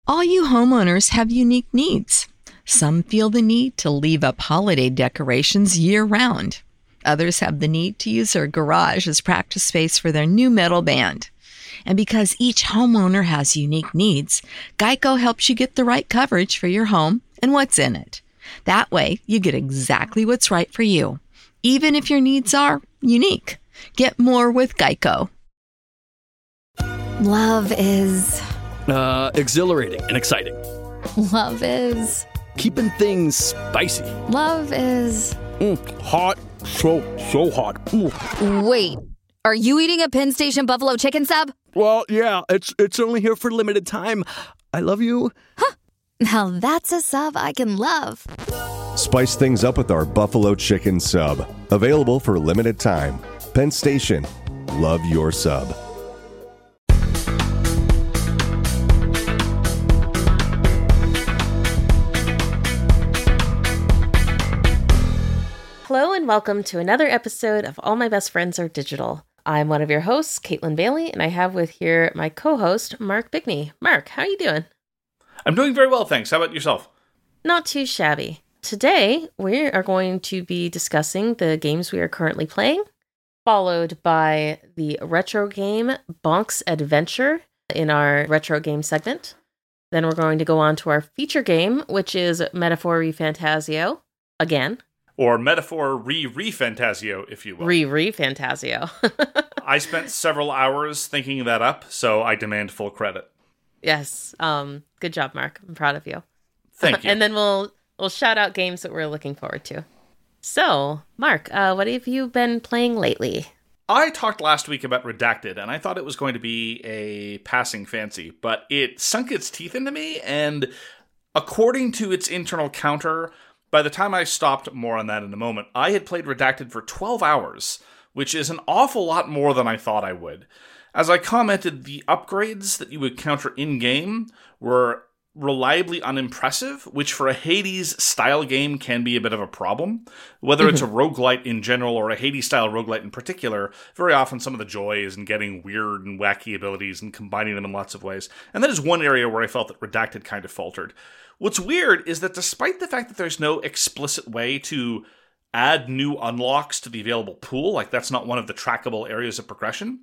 All you homeowners have unique needs. Some feel the need to leave up holiday decorations year-round. Others have the need to use their garage as practice space for their new metal band. And because each homeowner has unique needs, Geico helps you get the right coverage for your home and what's in it. That way, you get exactly what's right for you, even if your needs are unique. Get more with Geico. Love is... exhilarating and exciting. Love is... keeping things spicy. Love is... hot. So hot. Wait, are you eating a Penn Station buffalo chicken sub? Well, yeah, it's only here for limited time. I love you. Huh. Now that's a sub I can love. Spice things up with our buffalo chicken sub. Available for limited time. Penn Station. Love your sub. Hello and welcome to another episode of All My Best Friends Are Digital. I'm one of your hosts, Caitlin Bailey, and I have with here my co-host, Mark Bigney. Mark, how are you doing? I'm doing very well, thanks. How about yourself? Not too shabby. Today, we are going to be discussing the games we are currently playing, followed by the retro game Bonk's Adventure in our retro game segment. Then we're going to go on to our feature game, which is Metaphor ReFantazio, again. Or Metaphor ReFantazio, if you will. ReFantazio. I spent several hours thinking that up, so I demand full credit. Yes. Good job, Mark. I'm proud of you. Thank you. And then we'll shout out games that we're looking forward to. So, Mark, what have you been playing lately? I talked last week about Redacted, and I thought it was going to be a passing fancy, but it sunk its teeth into me, and according to its internal counter, by the time I stopped, more on that in a moment, I had played Redacted for 12 hours, which is an awful lot more than I thought I would. As I commented, the upgrades that you would counter in-game were reliably unimpressive, which for a Hades-style game can be a bit of a problem. Whether it's a roguelite in general or a Hades-style roguelite in particular, very often some of the joy is in getting weird and wacky abilities and combining them in lots of ways. And that is one area where I felt that Redacted kind of faltered. What's weird is that despite the fact that there's no explicit way to add new unlocks to the available pool, like that's not one of the trackable areas of progression,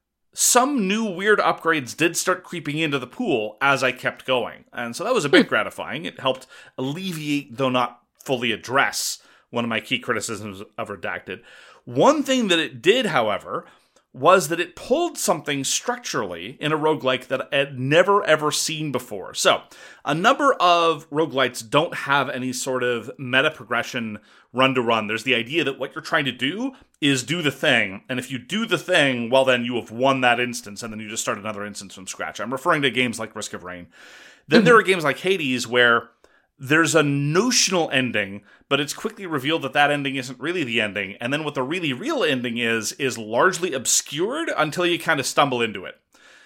some new weird upgrades did start creeping into the pool as I kept going. And so that was a bit gratifying. It helped alleviate, though not fully address, one of my key criticisms of Redacted. One thing that it did, however, was that it pulled something structurally in a roguelike that I had never ever seen before. So, a number of roguelites don't have any sort of meta progression run-to-run. There's the idea that what you're trying to do is do the thing, and if you do the thing, well then you have won that instance, and then you just start another instance from scratch. I'm referring to games like Risk of Rain. Then there are games like Hades where there's a notional ending, but it's quickly revealed that that ending isn't really the ending. And then what the really real ending is largely obscured until you kind of stumble into it.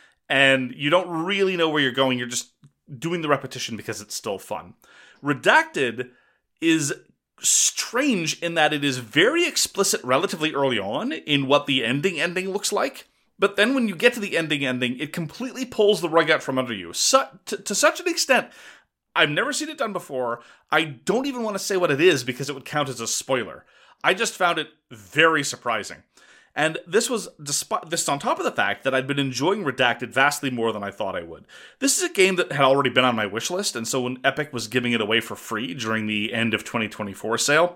And you don't really know where you're going. You're just doing the repetition because it's still fun. Redacted is strange in that it is very explicit relatively early on in what the ending looks like. But then when you get to the ending, it completely pulls the rug out from under you. To such an extent, I've never seen it done before. I don't even want to say what it is because it would count as a spoiler. I just found it very surprising. And this was on top of the fact that I'd been enjoying Redacted vastly more than I thought I would. This is a game that had already been on my wish list, and so when Epic was giving it away for free during the end of 2024 sale,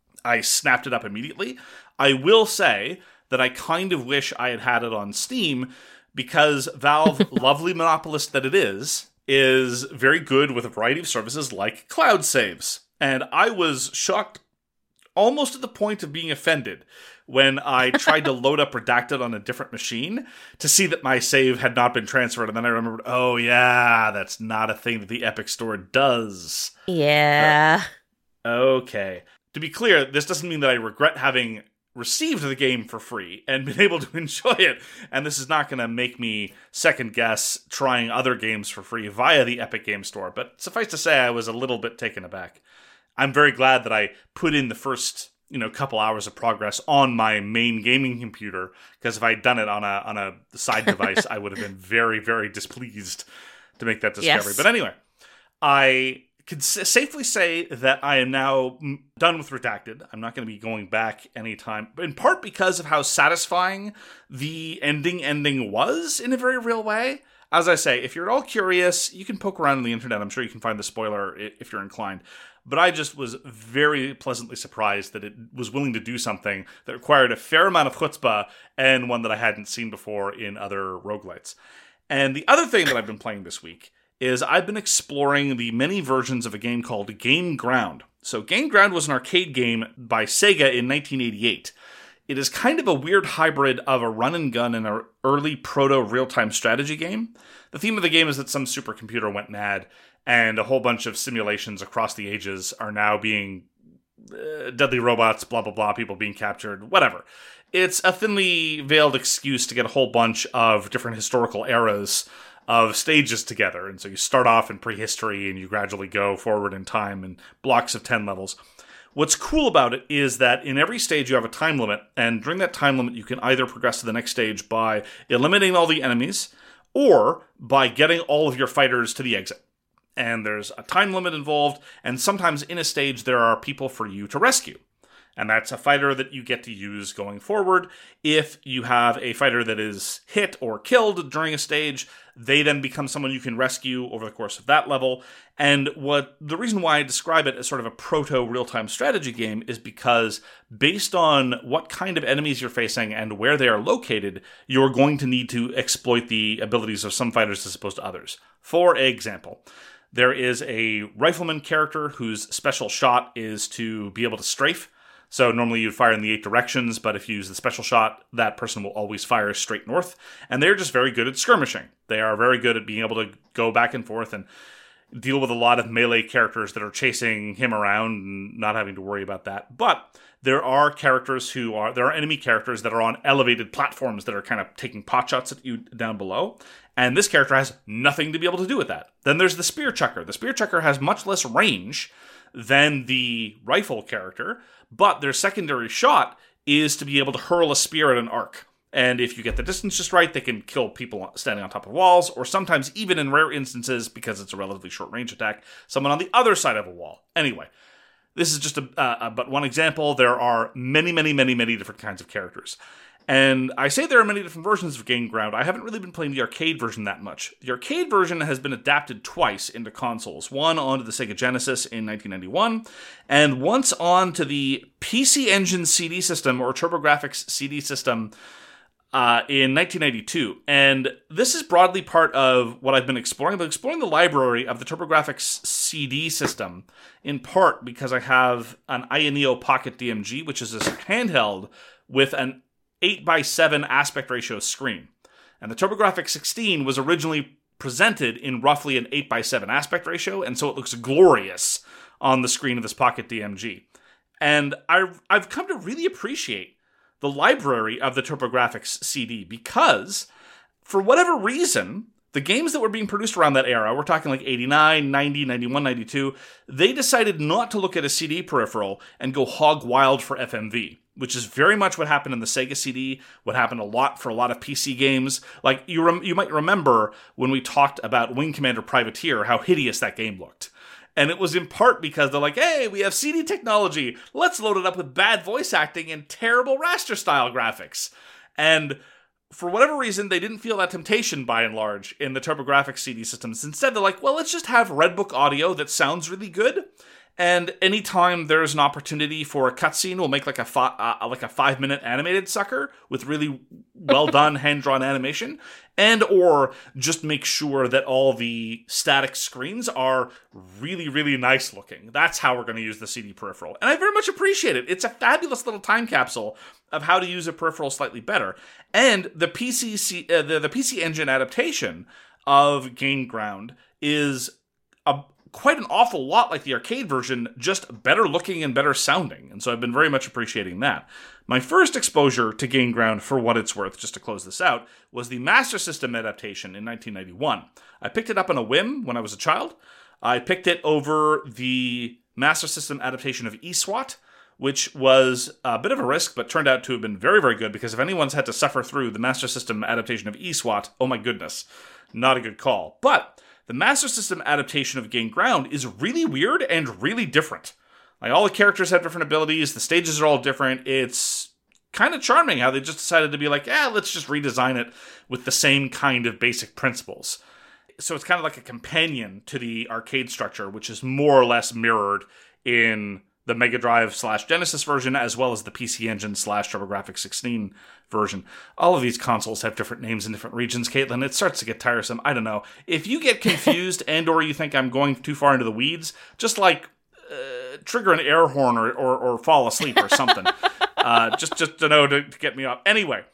I snapped it up immediately. I will say that I kind of wish I had had it on Steam because Valve, lovely monopolist that it is very good with a variety of services like cloud saves. And I was shocked almost to the point of being offended when I tried to load up Redacted on a different machine to see that my save had not been transferred. And then I remembered, oh yeah, that's not a thing that the Epic Store does. Yeah. Okay. To be clear, this doesn't mean that I regret having received the game for free and been able to enjoy it, and this is not going to make me second guess trying other games for free via the Epic Game Store, but suffice to say I was a little bit taken aback. I'm very glad that I put in the first couple hours of progress on my main gaming computer, because if I'd done it on a side device I would have been very, very displeased. to make that discovery. Yes. But anyway, I could safely say that I am now done with Redacted. I'm not going to be going back anytime, in part because of how satisfying the ending was in a very real way. As I say, if you're at all curious, you can poke around on the internet. I'm sure you can find the spoiler if you're inclined. But I just was very pleasantly surprised that it was willing to do something that required a fair amount of chutzpah and one that I hadn't seen before in other roguelites. And the other thing that I've been playing this week is I've been exploring the many versions of a game called Game Ground. So Game Ground was an arcade game by Sega in 1988. It is kind of a weird hybrid of a run and gun and an early proto real-time strategy game. The theme of the game is that some supercomputer went mad, and a whole bunch of simulations across the ages are now being deadly robots, blah, blah, blah, people being captured, whatever. It's a thinly veiled excuse to get a whole bunch of different historical eras of stages together. And so you start off in prehistory and you gradually go forward in time in blocks of 10 levels. What's cool about it is that in every stage you have a time limit, and during that time limit you can either progress to the next stage by eliminating all the enemies or by getting all of your fighters to the exit. And there's a time limit involved, and sometimes in a stage there are people for you to rescue. And that's a fighter that you get to use going forward. If you have a fighter that is hit or killed during a stage, they then become someone you can rescue over the course of that level. And the reason why I describe it as sort of a proto real-time strategy game is because based on what kind of enemies you're facing and where they are located, you're going to need to exploit the abilities of some fighters as opposed to others. For example, there is a rifleman character whose special shot is to be able to strafe. So normally you'd fire in the 8 directions, but if you use the special shot, that person will always fire straight north. And they're just very good at skirmishing. They are very good at being able to go back and forth and deal with a lot of melee characters that are chasing him around and not having to worry about that. But there are enemy characters that are on elevated platforms that are kind of taking potshots at you down below. And this character has nothing to be able to do with that. Then there's the spear chucker. The spear chucker has much less range than the rifle character, but their secondary shot is to be able to hurl a spear at an arc. And if you get the distance just right, they can kill people standing on top of walls, or sometimes even in rare instances, because it's a relatively short range attack, someone on the other side of a wall. Anyway, this is just but one example. There are many, many, many, many different kinds of characters. And I say there are many different versions of Game Ground. I haven't really been playing the arcade version that much. The arcade version has been adapted twice into consoles. One onto the Sega Genesis in 1991, and once onto the PC Engine CD system, or TurboGrafx CD system, in 1992. And this is broadly part of what I've been exploring. I've been exploring the library of the TurboGrafx CD system, in part because I have an Ayaneo Pocket DMG, which is a handheld with an 8:7 aspect ratio screen. And the TurboGrafx 16 was originally presented in roughly an 8:7 aspect ratio, and so it looks glorious on the screen of this Pocket DMG. And I've come to really appreciate the library of the TurboGrafx CD because, for whatever reason, the games that were being produced around that era, we're talking like 89, 90, 91, 92, they decided not to look at a CD peripheral and go hog wild for FMV, which is very much what happened in the Sega CD, what happened a lot for a lot of PC games. Like, you might remember when we talked about Wing Commander Privateer, how hideous that game looked. And it was in part because they're like, hey, we have CD technology, let's load it up with bad voice acting and terrible raster-style graphics. And for whatever reason, they didn't feel that temptation, by and large, in the TurboGrafx CD systems. Instead, they're like, well, let's just have Redbook audio that sounds really good. And anytime there's an opportunity for a cutscene, we'll make like a 5-minute animated sucker with really well done hand-drawn animation, and or just make sure that all the static screens are really, really nice looking. That's how we're going to use the CD peripheral. And I very much appreciate it. It's a fabulous little time capsule of how to use a peripheral slightly better. And the PC Engine adaptation of Game Ground is quite an awful lot like the arcade version, just better looking and better sounding. And so I've been very much appreciating that. My first exposure to Game Ground, for what it's worth, just to close this out, was the Master System adaptation in 1991. I picked it up on a whim when I was a child. I picked it over the Master System adaptation of eSWAT, which was a bit of a risk, but turned out to have been very, very good, because if anyone's had to suffer through the Master System adaptation of eSWAT, oh my goodness, not a good call. But the Master System adaptation of Gain Ground is really weird and really different. Like, all the characters have different abilities, the stages are all different. It's kind of charming how they just decided to be like, let's just redesign it with the same kind of basic principles. So it's kind of like a companion to the arcade structure, which is more or less mirrored in the Mega Drive / Genesis version, as well as the PC Engine / TurboGrafx 16 version. All of these consoles have different names in different regions, Caitlin. It starts to get tiresome. I don't know. If you get confused and or you think I'm going too far into the weeds, just like trigger an air horn or fall asleep or something. Just to know to get me up. Anyway,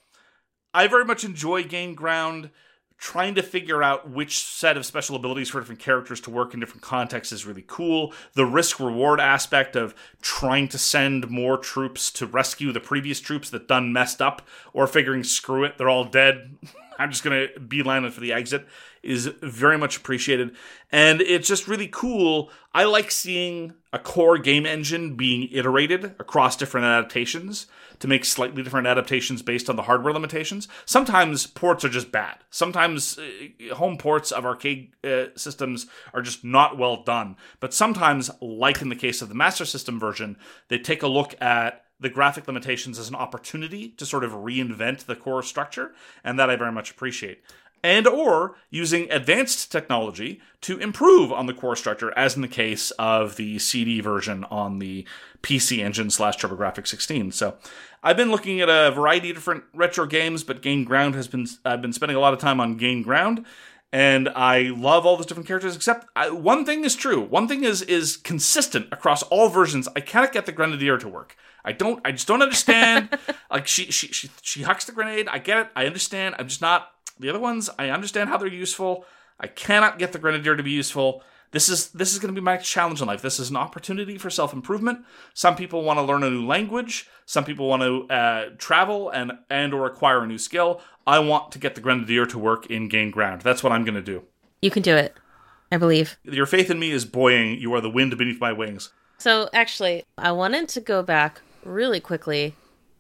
I very much enjoy Gain Ground. Trying to figure out which set of special abilities for different characters to work in different contexts is really cool. The risk-reward aspect of trying to send more troops to rescue the previous troops that done messed up, or figuring, screw it, they're all dead, I'm just going to beeline it for the exit, is very much appreciated. And it's just really cool. I like seeing a core game engine being iterated across different adaptations to make slightly different adaptations based on the hardware limitations. Sometimes ports are just bad. Sometimes home ports of arcade systems are just not well done. But sometimes, like in the case of the Master System version, they take a look at the graphic limitations as an opportunity to sort of reinvent the core structure, and that I very much appreciate. And or using advanced technology to improve on the core structure, as in the case of the CD version on the PC Engine / TurboGrafx 16. So I've been looking at a variety of different retro games, but Gain Ground I've been spending a lot of time on Gain Ground, and I love all those different characters, except one thing is true. One thing is consistent across all versions. I cannot get the Grenadier to work. I just don't understand. Like, she hucks the grenade. I get it. I understand. I'm just not. The other ones, I understand how they're useful. I cannot get the Grenadier to be useful. This is going to be my challenge in life. This is an opportunity for self-improvement. Some people want to learn a new language. Some people want to travel and or acquire a new skill. I want to get the Grenadier to work in Gain Ground. That's what I'm going to do. You can do it. I believe. Your faith in me is buoying. You are the wind beneath my wings. So, actually, I wanted to go back really quickly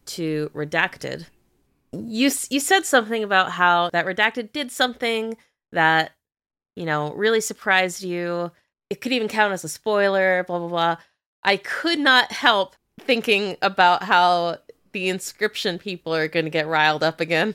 to Redacted. You said something about how that Redacted did something that, really surprised you. It could even count as a spoiler, blah, blah, blah. I could not help thinking about how the Inscryption people are going to get riled up again.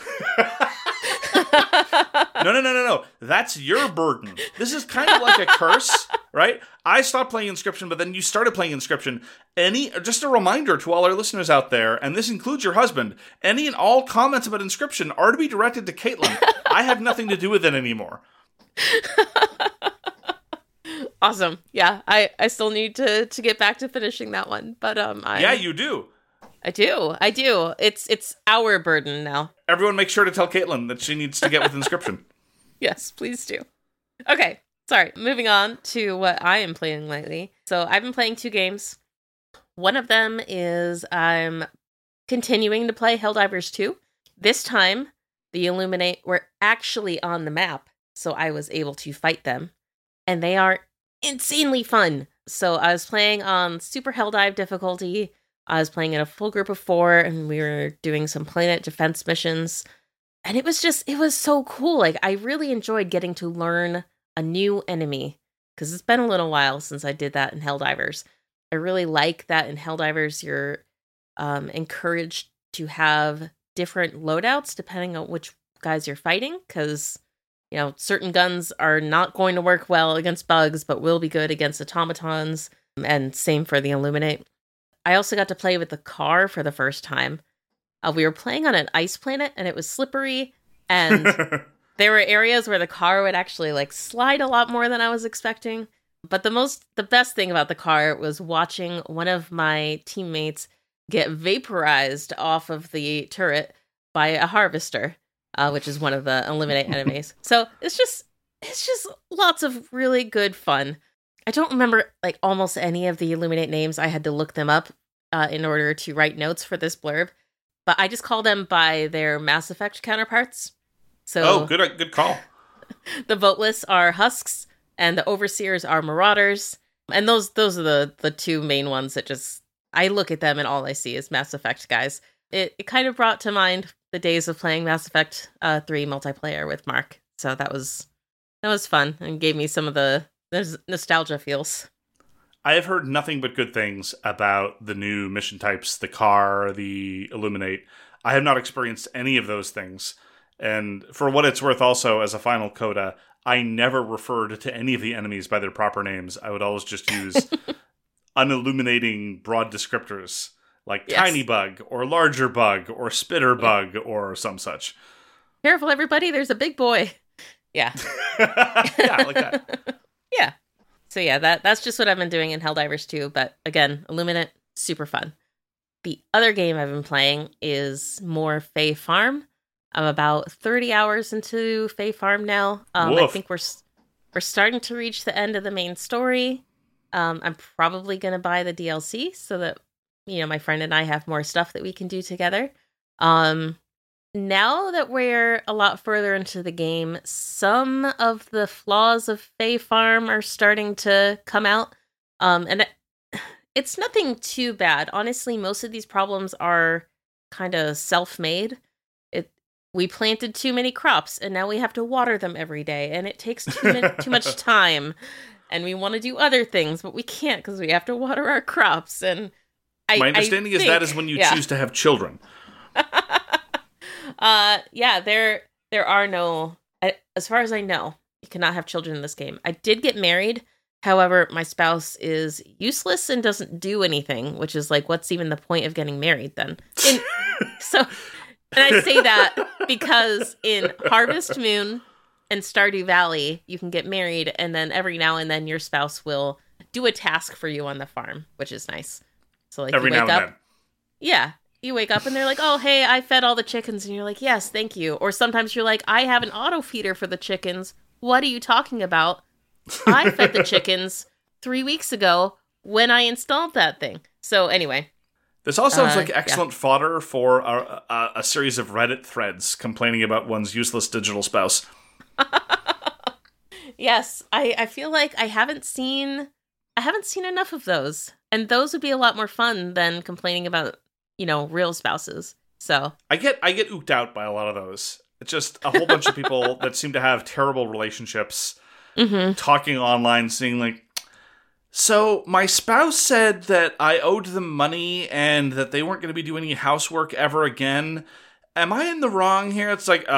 No. That's your burden. This is kind of like a curse, right? I stopped playing Inscryption, but then you started playing Inscryption. Just a reminder to all our listeners out there, and this includes your husband, any and all comments about Inscryption are to be directed to Caitlin. I have nothing to do with it anymore. Awesome. Yeah, I still need to get back to finishing that one, but Yeah, you do. I do. It's our burden now. Everyone make sure to tell Caitlin that she needs to get with Inscryption. Yes, please do. Okay, sorry. Moving on to what I am playing lately. So I've been playing 2 games. One of them is I'm continuing to play Helldivers 2. This time, the Illuminate were actually on the map, so I was able to fight them. And they are insanely fun. So I was playing on Super Helldive difficulty. I was playing in a full group of 4, and we were doing some planet defense missions. And it was so cool. Like, I really enjoyed getting to learn a new enemy, because it's been a little while since I did that in Helldivers. I really like that in Helldivers, you're encouraged to have different loadouts depending on which guys you're fighting, because, certain guns are not going to work well against bugs, but will be good against automatons, and same for the Illuminate. I also got to play with the car for the first time. We were playing on an ice planet, and it was slippery, and there were areas where the car would actually slide a lot more than I was expecting. But the best thing about the car was watching one of my teammates get vaporized off of the turret by a harvester, which is one of the Illuminate enemies. So it's just lots of really good fun. I don't remember almost any of the Illuminate names. I had to look them up in order to write notes for this blurb, but I just call them by their Mass Effect counterparts. So good call. The Voteless are Husks, and the Overseers are Marauders, and those are the 2 main ones that I look at them and all I see is Mass Effect guys. It kind of brought to mind the days of playing Mass Effect 3 multiplayer with Mark, so that was That was fun and gave me some of the nostalgia feels. I have heard nothing but good things about the new mission types, the Car, the Illuminate. I have not experienced any of those things. And for what it's worth also, as a final coda, I never referred to any of the enemies by their proper names. I would always just use unilluminating broad descriptors, like Tiny Bug, or Larger Bug, or Spitter Bug, or some such. Careful, everybody, there's a big boy. Yeah. Yeah, like that. Yeah. So yeah, that's just what I've been doing in Helldivers 2, but again, Illuminate, super fun. The other game I've been playing is more Fae Farm. I'm about 30 hours into Fae Farm now. I think we're starting to reach the end of the main story. I'm probably going to buy the DLC so that, my friend and I have more stuff that we can do together. Now that we're a lot further into the game, some of the flaws of Fae Farm are starting to come out. And it's nothing too bad. Honestly, most of these problems are kind of self-made. We planted too many crops, and now we have to water them every day, and it takes too much time. And we want to do other things, but we can't because we have to water our crops. And my understanding is that is when you choose to have children. Yeah, there are no, as far as I know, you cannot have children in this game. I did get married. However, my spouse is useless and doesn't do anything, which is like, what's even the point of getting married then? And I say that because in Harvest Moon and Stardew Valley, you can get married, and then every now and then your spouse will do a task for you on the farm, which is nice. So like every you wake now up, and then. Yeah. You wake up and they're like, oh, hey, I fed all the chickens. And you're like, yes, thank you. Or sometimes you're like, I have an auto feeder for the chickens. What are you talking about? I fed the chickens 3 weeks ago when I installed that thing. So anyway. This all sounds like excellent fodder for a series of Reddit threads complaining about one's useless digital spouse. Yes, I feel like I haven't seen enough of those. And those would be a lot more fun than complaining about, real spouses. So I get ooked out by a lot of those. It's just a whole bunch of people that seem to have terrible relationships, talking online, saying like, so my spouse said that I owed them money and that they weren't going to be doing any housework ever again. Am I in the wrong here? It's like,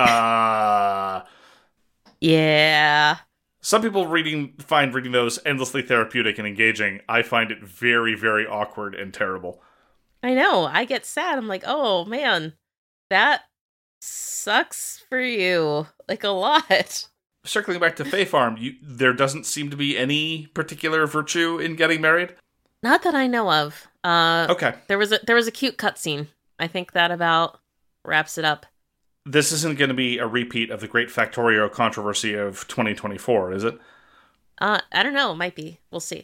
yeah. Some people find reading those endlessly therapeutic and engaging. I find it very, very awkward and terrible. I know. I get sad. I'm like, oh man, that sucks for you. Like a lot. Circling back to Fae Farm, there doesn't seem to be any particular virtue in getting married? Not that I know of. Okay. There was a cute cutscene. I think that about wraps it up. This isn't going to be a repeat of the Great Factorio controversy of 2024, is it? I don't know. It might be. We'll see.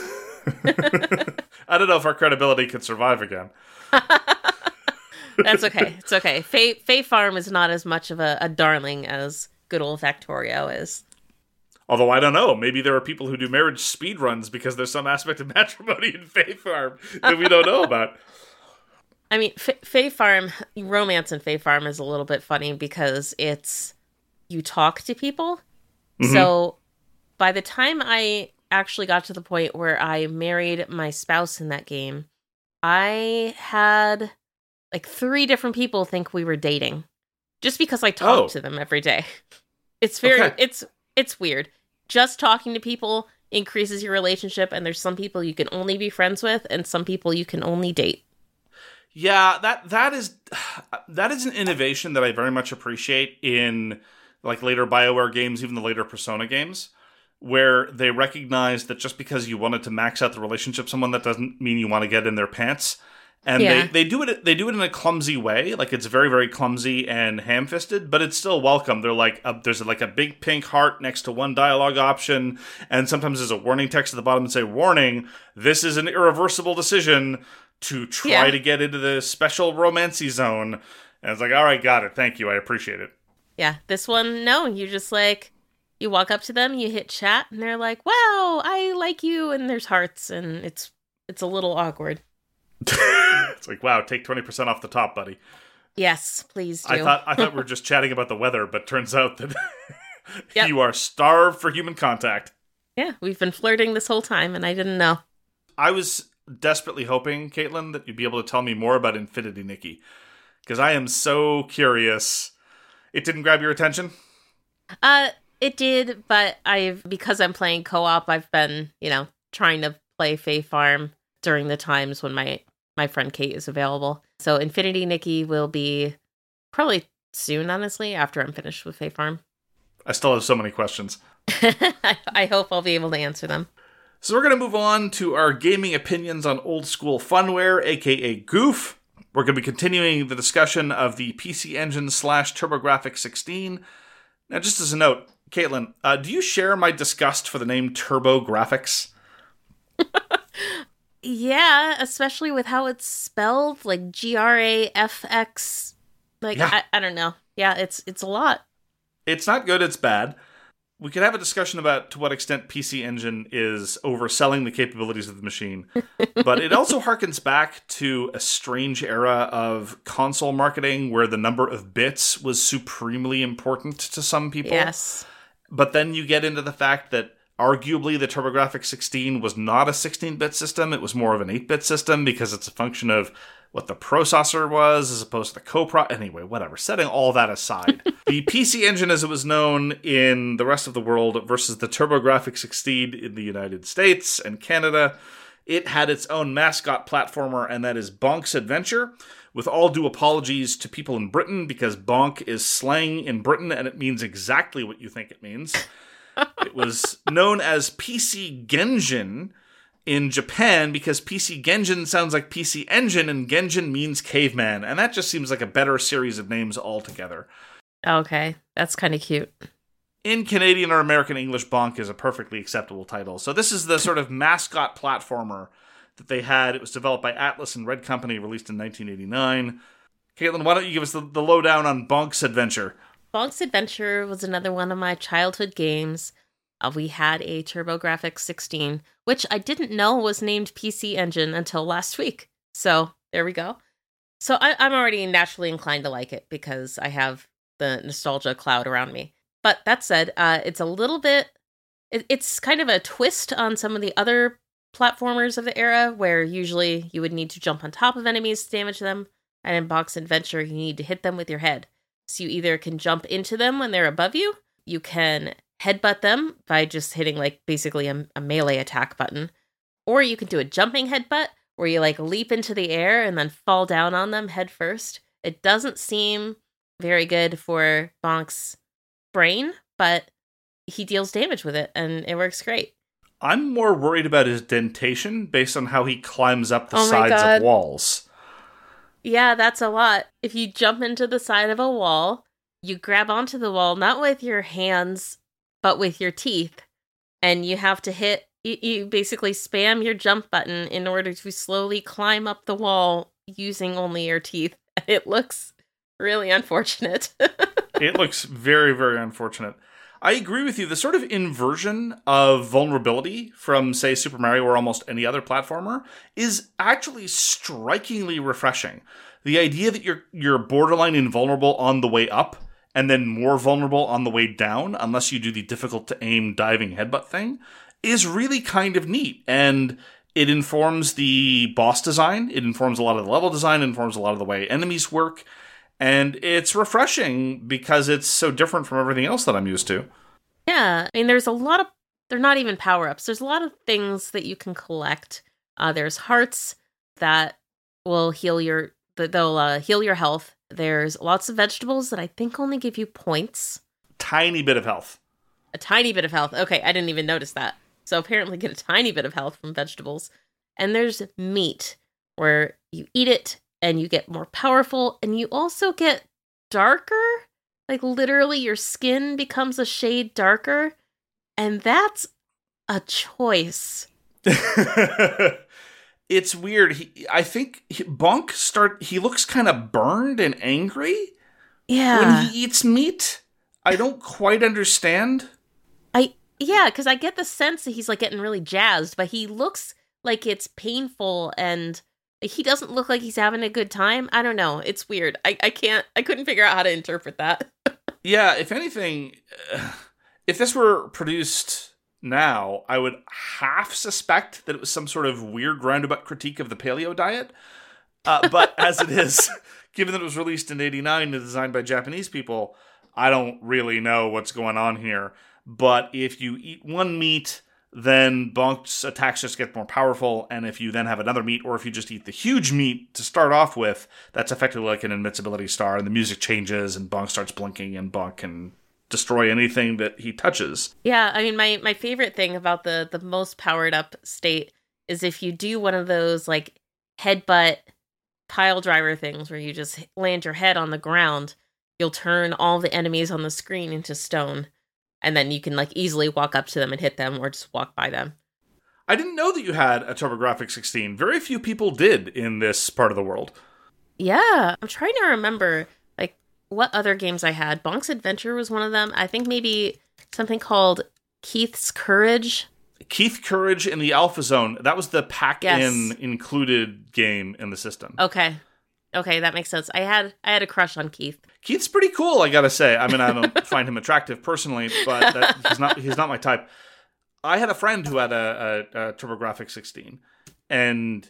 I don't know if our credibility could survive again. That's okay. It's okay. Fae Farm is not as much of a darling as good old Factorio is. Although I don't know, maybe there are people who do marriage speedruns because there's some aspect of matrimony in Fae Farm that we don't know about. I mean, Fae Farm, romance in Fae Farm is a little bit funny because you talk to people. Mm-hmm. So by the time I actually got to the point where I married my spouse in that game, I had like 3 different people think we were dating. Just because I talk to them every day. It's it's weird. Just talking to people increases your relationship, and there's some people you can only be friends with, and some people you can only date. Yeah, that is an innovation that I very much appreciate in like later BioWare games, even the later Persona games, where they recognize that just because you wanted to max out the relationship with someone, that doesn't mean you want to get in their pants. And they do it in a clumsy way, like it's very, very clumsy and ham-fisted, but it's still welcome. They're like there's like a big pink heart next to one dialogue option, and sometimes there's a warning text at the bottom and say, "Warning: this is an irreversible decision to try to get into the special romancy zone." And it's like, all right, got it. Thank you, I appreciate it. Yeah, this one, no, you just like you walk up to them, you hit chat, and they're like, "Wow, I like you," and there's hearts, and it's a little awkward. It's like, wow, take 20% off the top, buddy. Yes, please do. I thought we were just chatting about the weather, but turns out that Yep. You are starved for human contact. Yeah, we've been flirting this whole time, and I didn't know. I was desperately hoping, Caitlin, that you'd be able to tell me more about Infinity Nikki, because I am so curious. It didn't grab your attention? It did, but because I'm playing co-op, I've been, trying to play Fae Farm during the times when my friend Kate is available. So Infinity Nikki will be probably soon, honestly, after I'm finished with Fae Farm. I still have so many questions. I hope I'll be able to answer them. So we're going to move on to our gaming opinions on old school funware, aka Goof. We're going to be continuing the discussion of the PC Engine / TurboGrafx 16. Now, just as a note, Caitlin, do you share my disgust for the name TurboGrafx? Yeah, especially with how it's spelled, like GRAFX. Like, yeah. I don't know. Yeah, it's a lot. It's not good, it's bad. We could have a discussion about to what extent PC Engine is overselling the capabilities of the machine, but it also harkens back to a strange era of console marketing where the number of bits was supremely important to some people. Yes. But then you get into the fact that arguably the TurboGrafx 16 was not a 16-bit system, it was more of an 8-bit system because it's a function of what the processor was as opposed to the anyway, whatever. Setting all that aside, the PC Engine as it was known in the rest of the world versus the TurboGrafx 16 in the United States and Canada, it had its own mascot platformer, and that is Bonk's Adventure. With all due apologies to people in Britain, because bonk is slang in Britain and it means exactly what you think it means. It was known as PC Genjin in Japan because PC Genjin sounds like PC Engine and Genjin means caveman. And that just seems like a better series of names altogether. Okay, that's kind of cute. In Canadian or American English, bonk is a perfectly acceptable title. So this is the sort of mascot platformer that they had. It was developed by Atlas and Red Company, released in 1989. Caitlin, why don't you give us the lowdown on Bonk's Adventure? Bonk's Adventure was another one of my childhood games. We had a TurboGrafx 16, which I didn't know was named PC Engine until last week. So there we go. So I'm already naturally inclined to like it because I have the nostalgia cloud around me. But that said, it's a little bit... It's kind of a twist on some of the other platformers of the era where usually you would need to jump on top of enemies to damage them. And in Bonk's Adventure, you need to hit them with your head. So you either can jump into them when they're above you, you can headbutt them by just hitting like basically a melee attack button, or you can do a jumping headbutt where you like leap into the air and then fall down on them head first. It doesn't seem very good for Bonk's brain, but he deals damage with it and it works great. I'm more worried about his dentation based on how he climbs up the sides of walls. Yeah, that's a lot. If you jump into the side of a wall, you grab onto the wall, not with your hands, but with your teeth. And you have to you basically spam your jump button in order to slowly climb up the wall using only your teeth. It looks really unfortunate. It looks very, very unfortunate. I agree with you. The sort of inversion of vulnerability from, say, Super Mario or almost any other platformer is actually strikingly refreshing. The idea that you're borderline invulnerable on the way up and then more vulnerable on the way down, unless you do the difficult-to-aim diving headbutt thing, is really kind of neat. And it informs the boss design. It informs a lot of the level design. It informs a lot of the way enemies work. And it's refreshing because it's so different from everything else that I'm used to. Yeah, I mean, there's a lot of... They're not even power-ups. There's a lot of things that you can collect. There's hearts that will heal your... They'll heal your health. There's lots of vegetables that I think only give you points. Tiny bit of health. A tiny bit of health. Okay, I didn't even notice that. So apparently get a tiny bit of health from vegetables. And there's meat, where you eat it, and you get more powerful, and you also get darker. Like, literally, your skin becomes a shade darker, and that's a choice. It's weird. I think Bonk he looks kind of burned and angry. Yeah. When he eats meat. I don't quite understand. Yeah, because I get the sense that he's, like, getting really jazzed, but he looks like it's painful, and he doesn't look like he's having a good time. I don't know. It's weird. I couldn't figure out how to interpret that. Yeah, if anything, If this were produced now, I would half suspect that it was some sort of weird roundabout critique of the paleo diet. But as it is, given that it was released in 89 and designed by Japanese people, I don't really know what's going on here. But if you eat one meat, then Bonk's attacks just get more powerful, and if you then have another meat, or if you just eat the huge meat to start off with, that's effectively like an invincibility star, and the music changes, and Bonk starts blinking, and Bonk can destroy anything that he touches. Yeah, I mean, my favorite thing about the most powered up state is if you do one of those, like, headbutt pile driver things where you just land your head on the ground, you'll turn all the enemies on the screen into stone. And then you can, like, easily walk up to them and hit them or just walk by them. I didn't know that you had a TurboGrafx 16. Very few people did in this part of the world. Yeah. I'm trying to remember, like, what other games I had. Bonk's Adventure was one of them. I think maybe something called Keith's Courage. Keith Courage in the Alpha Zone. That was the pack-in included game in the system. Okay, that makes sense. I had a crush on Keith. Keith's pretty cool, I gotta say. I mean, I don't find him attractive personally, but he's not my type. I had a friend who had a TurboGrafx 16, and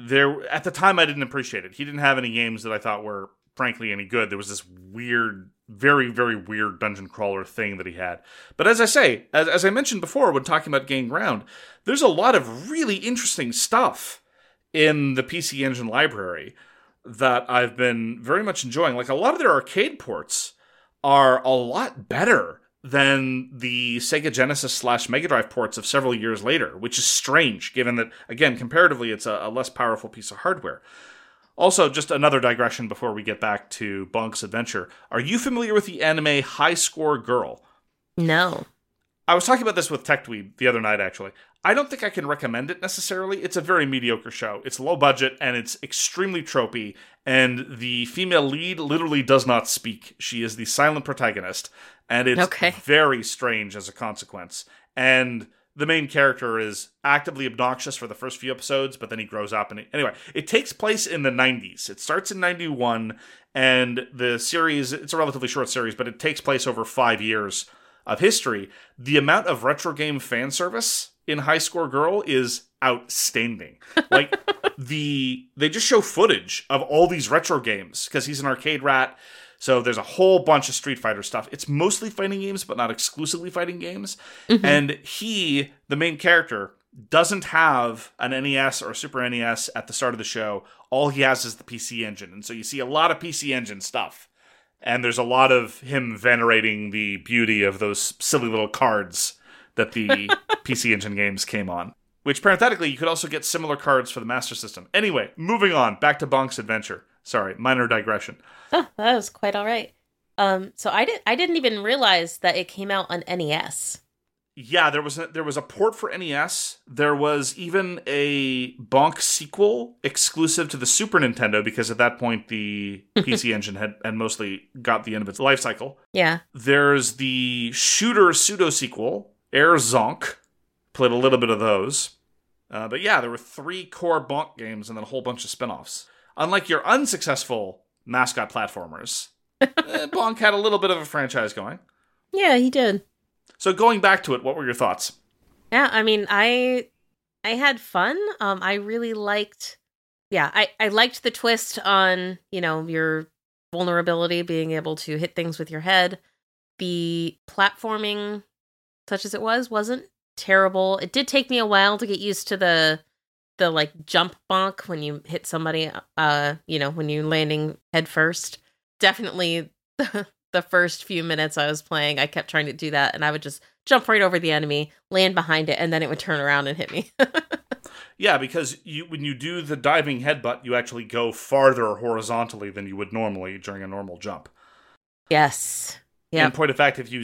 at the time I didn't appreciate it. He didn't have any games that I thought were frankly any good. There was this weird, very, very weird dungeon crawler thing that he had. But as I say, as I mentioned before when talking about Gain Ground, there's a lot of really interesting stuff in the PC Engine library that I've been very much enjoying. Like, a lot of their arcade ports are a lot better than the Sega Genesis / Mega Drive ports of several years later, which is strange, given that, again, comparatively, it's a less powerful piece of hardware. Also, just another digression before we get back to Bonk's Adventure. Are you familiar with the anime High Score Girl? No. I was talking about this with TechDweeb the other night, actually. I don't think I can recommend it necessarily. It's a very mediocre show. It's low budget, and it's extremely tropey, and the female lead literally does not speak. She is the silent protagonist, and it's very strange as a consequence. And the main character is actively obnoxious for the first few episodes, but then he grows up. And anyway, it takes place in the 90s. It starts in 91, and the series, it's a relatively short series, but it takes place over 5 years of history. The amount of retro game fan service in High Score Girl is outstanding. Like, they just show footage of all these retro games, because he's an arcade rat. So there's a whole bunch of Street Fighter stuff. It's mostly fighting games, but not exclusively fighting games. Mm-hmm. And he, the main character, doesn't have an NES or Super NES at the start of the show. All he has is the PC Engine. And so you see a lot of PC Engine stuff. And there's a lot of him venerating the beauty of those silly little cards that the PC Engine games came on. Which, parenthetically, you could also get similar cards for the Master System. Anyway, moving on. Back to Bonk's Adventure. Sorry, minor digression. Oh, that was quite all right. So I didn't even realize that it came out on NES. Yeah, there was a port for NES. There was even a Bonk sequel exclusive to the Super Nintendo, because at that point the PC Engine had mostly got the end of its life cycle. Yeah. There's the shooter pseudo-sequel, Air Zonk. Played a little bit of those. But yeah, there were 3 core Bonk games and then a whole bunch of spin-offs. Unlike your unsuccessful mascot platformers, Bonk had a little bit of a franchise going. Yeah, he did. So going back to it, what were your thoughts? Yeah, I mean, I had fun. I really liked, I liked the twist on, your vulnerability, being able to hit things with your head. The platforming, such as it wasn't terrible. It did take me a while to get used to the like jump bonk when you hit somebody, when you're landing head first. Definitely the first few minutes I was playing, I kept trying to do that, and I would just jump right over the enemy, land behind it, and then it would turn around and hit me. Yeah, because when you do the diving headbutt, you actually go farther horizontally than you would normally during a normal jump. Yes. Yeah. In point of fact, if you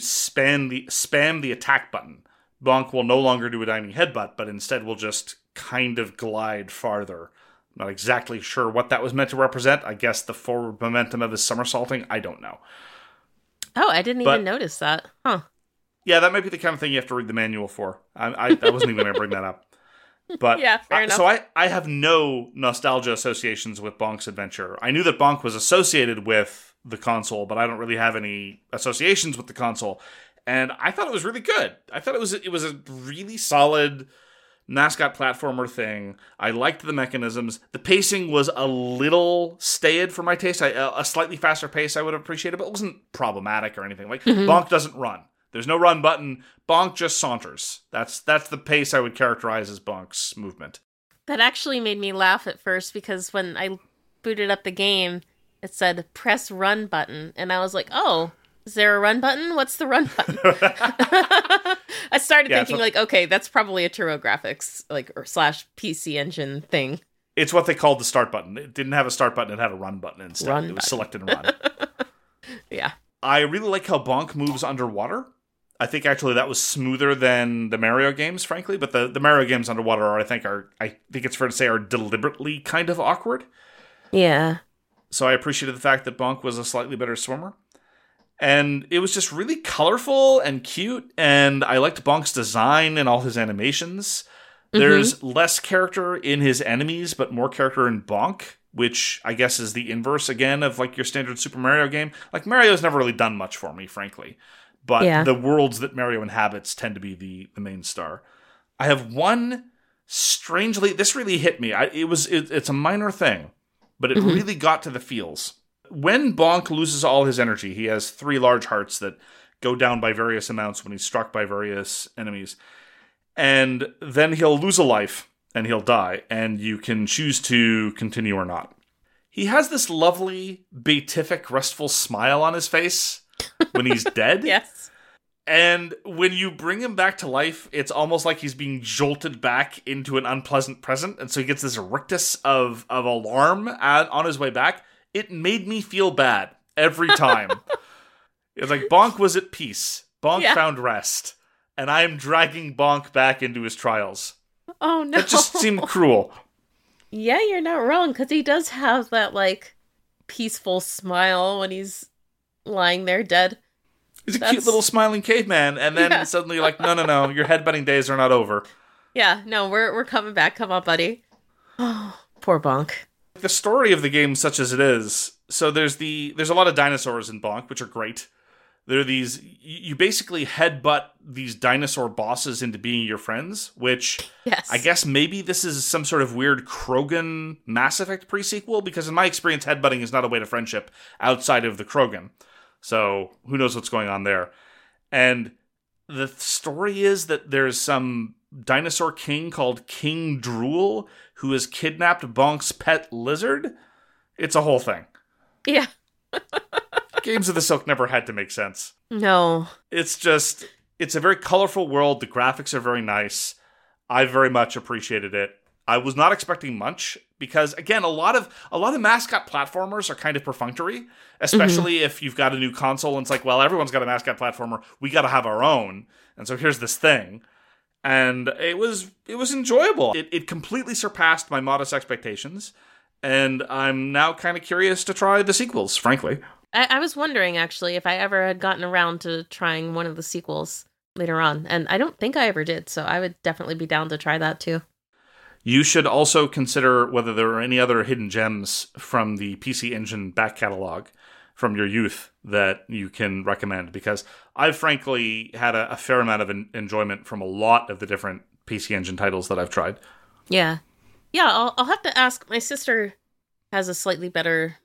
spam the attack button, Bonk will no longer do a diving headbutt, but instead will just kind of glide farther. Not exactly sure what that was meant to represent. I guess the forward momentum of his somersaulting. I don't know. Oh, I didn't even notice that. Huh. Yeah, that might be the kind of thing you have to read the manual for. I wasn't even going to bring that up. But yeah, fair enough. So I have no nostalgia associations with Bonk's Adventure. I knew that Bonk was associated with the console, but I don't really have any associations with the console. and I thought it was really good. I thought it was a really solid mascot platformer thing. I liked the mechanisms. The pacing was a little staid for my taste. A slightly faster pace I would have appreciated, but it wasn't problematic or anything. Like, Bonk doesn't run. There's no run button. Bonk just saunters. That's the pace I would characterize as Bonk's movement. That actually made me laugh at first because when I booted up the game, it said press run button. And I was like, oh, is there a run button? What's the run button? I started thinking okay, that's probably a TurboGrafx or / PC Engine thing. It's what they called the start button. It didn't have a start button. It had a run button instead. It was select and run. Yeah. I really like how Bonk moves underwater. I think actually that was smoother than the Mario games, frankly. But the Mario games underwater I think it's fair to say are deliberately kind of awkward. Yeah. So I appreciated the fact that Bonk was a slightly better swimmer. And it was just really colorful and cute, and I liked Bonk's design and all his animations. There's less character in his enemies, but more character in Bonk, which I guess is the inverse, again, of your standard Super Mario game. Mario's never really done much for me, frankly. But the worlds that Mario inhabits tend to be the main star. I have one, strangely, this really hit me. It's a minor thing, but it really got to the feels. When Bonk loses all his energy, he has 3 large hearts that go down by various amounts when he's struck by various enemies. And then he'll lose a life, and he'll die, and you can choose to continue or not. He has this lovely, beatific, restful smile on his face when he's dead. Yes. And when you bring him back to life, it's almost like he's being jolted back into an unpleasant present, and so he gets this rictus of alarm on his way back. It made me feel bad every time. It's like Bonk was at peace. Bonk found rest. And I am dragging Bonk back into his trials. Oh, no. That just seemed cruel. Yeah, you're not wrong, because he does have that, peaceful smile when he's lying there dead. He's a cute little smiling caveman, and then suddenly you're like, no, your headbutting days are not over. Yeah, no, we're coming back. Come on, buddy. Oh, poor Bonk. The story of the game, such as it is, so there's a lot of dinosaurs in Bonk, which are great. There are these, you basically headbutt these dinosaur bosses into being your friends, which I guess maybe this is some sort of weird Krogan Mass Effect pre-sequel, because in my experience, headbutting is not a way to friendship outside of the Krogan. So who knows what's going on there. And the story is that there's some dinosaur king called King Drool who has kidnapped Bonk's pet lizard. It's a whole thing. Yeah. Games of the Silk never had to make sense. No. It's a very colorful world. The graphics are very nice. I very much appreciated it. I was not expecting much because, again, a lot of mascot platformers are kind of perfunctory, especially if you've got a new console and it's like, well, everyone's got a mascot platformer. We got to have our own. And so here's this thing. And it was enjoyable. It completely surpassed my modest expectations. And I'm now kind of curious to try the sequels, frankly. I was wondering, actually, if I ever had gotten around to trying one of the sequels later on. And I don't think I ever did, so I would definitely be down to try that, too. You should also consider whether there are any other hidden gems from the PC Engine back catalog from your youth that you can recommend, because I've frankly had a fair amount of enjoyment from a lot of the different PC Engine titles that I've tried. Yeah. Yeah, I'll have to ask. My sister has a slightly better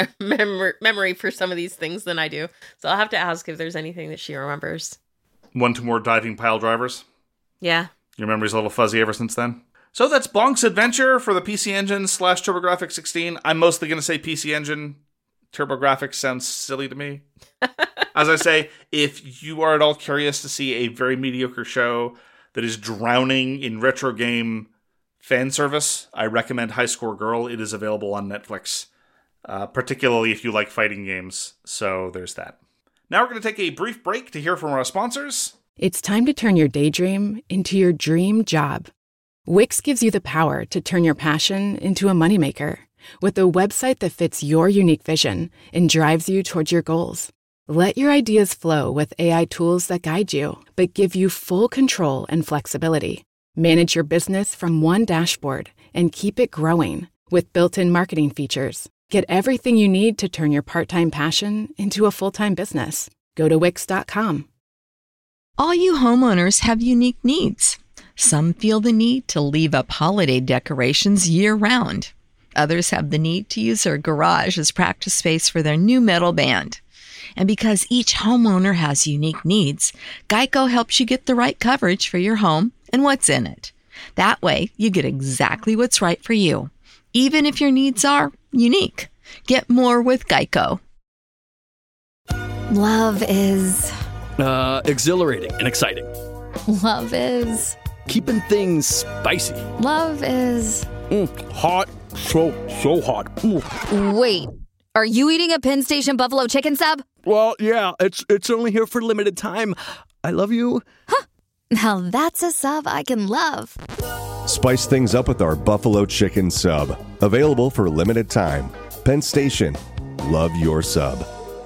memory for some of these things than I do, so I'll have to ask if there's anything that she remembers. 1-2 more diving pile drivers? Yeah. Your memory's a little fuzzy ever since then? So that's Bonk's Adventure for the PC Engine / TurboGrafx 16. I'm mostly going to say PC Engine. TurboGrafx sounds silly to me. As I say, if you are at all curious to see a very mediocre show that is drowning in retro game fan service, I recommend High Score Girl. It is available on Netflix, particularly if you like fighting games. So there's that. Now we're going to take a brief break to hear from our sponsors. It's time to turn your daydream into your dream job. Wix gives you the power to turn your passion into a moneymaker with a website that fits your unique vision and drives you towards your goals. Let your ideas flow with AI tools that guide you, but give you full control and flexibility. Manage your business from one dashboard and keep it growing with built-in marketing features. Get everything you need to turn your part-time passion into a full-time business. Go to Wix.com. All you homeowners have unique needs. Some feel the need to leave up holiday decorations year-round. Others have the need to use their garage as practice space for their new metal band. And because each homeowner has unique needs, Geico helps you get the right coverage for your home and what's in it. That way, you get exactly what's right for you, even if your needs are unique. Get more with Geico. Love is. Exhilarating and exciting. Love is. Keeping things spicy. Love is. Hot. So hot. Wait, are you eating a Penn Station buffalo chicken sub? Well, yeah, it's only here for limited time. I love you. Now that's a sub I can love. Spice things up with our buffalo chicken sub. Available for a limited time. Penn Station. Love your sub.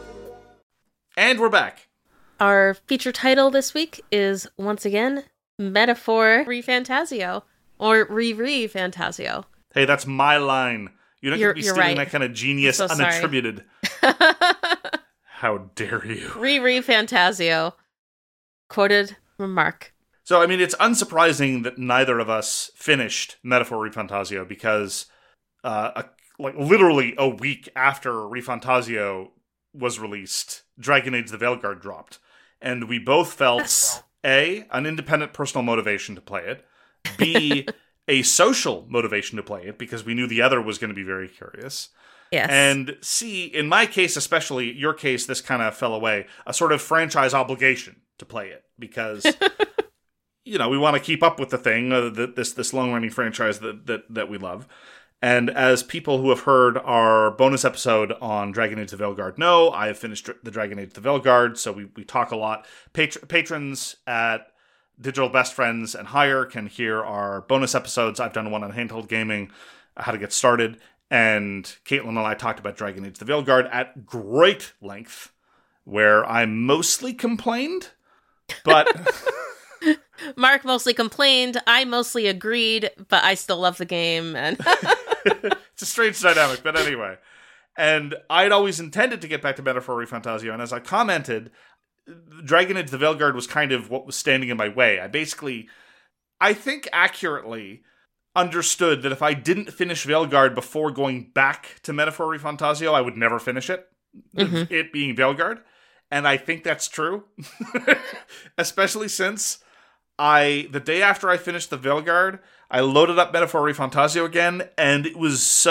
And we're back. Our feature title this week is, once again, Metaphor ReFantazio, or Re-Fantasio. Hey, that's my line. You don't get to be You're stealing right. that kind of genius I'm so sorry. unattributed. How dare you? Re-Fantasio. Quoted remark. So, I mean, it's unsurprising that neither of us finished Metaphor ReFantazio because, literally a week after ReFantazio was released, Dragon Age the Veilguard dropped. And we both felt, A, an independent personal motivation to play it, B, a social motivation to play it because we knew the other was going to be very curious. Yes. And C, in my case especially, your case, this kind of fell away, a sort of franchise obligation to play it because, we want to keep up with the thing, this long-running franchise that we love. And as people who have heard our bonus episode on Dragon Age the Veilguard know, I have finished the Dragon Age the Veilguard, so we talk a lot. Patrons at Digital Best Friends and higher can hear our bonus episodes. I've done one on handheld gaming, how to get started, and Caitlin and I talked about Dragon Age the Veilguard at great length, where I mostly complained, but... Mark mostly complained, I mostly agreed, but I still love the game. And it's a strange dynamic, but anyway. And I'd always intended to get back to Metaphor ReFantazio, and as I commented, Dragon Age the Veilguard was kind of what was standing in my way. I think accurately understood that if I didn't finish Veilguard before going back to Metaphor ReFantazio, I would never finish it. Mm-hmm. It being Veilguard. And I think that's true. Especially since the day after I finished the Veilguard, I loaded up Metaphor ReFantazio again, and it was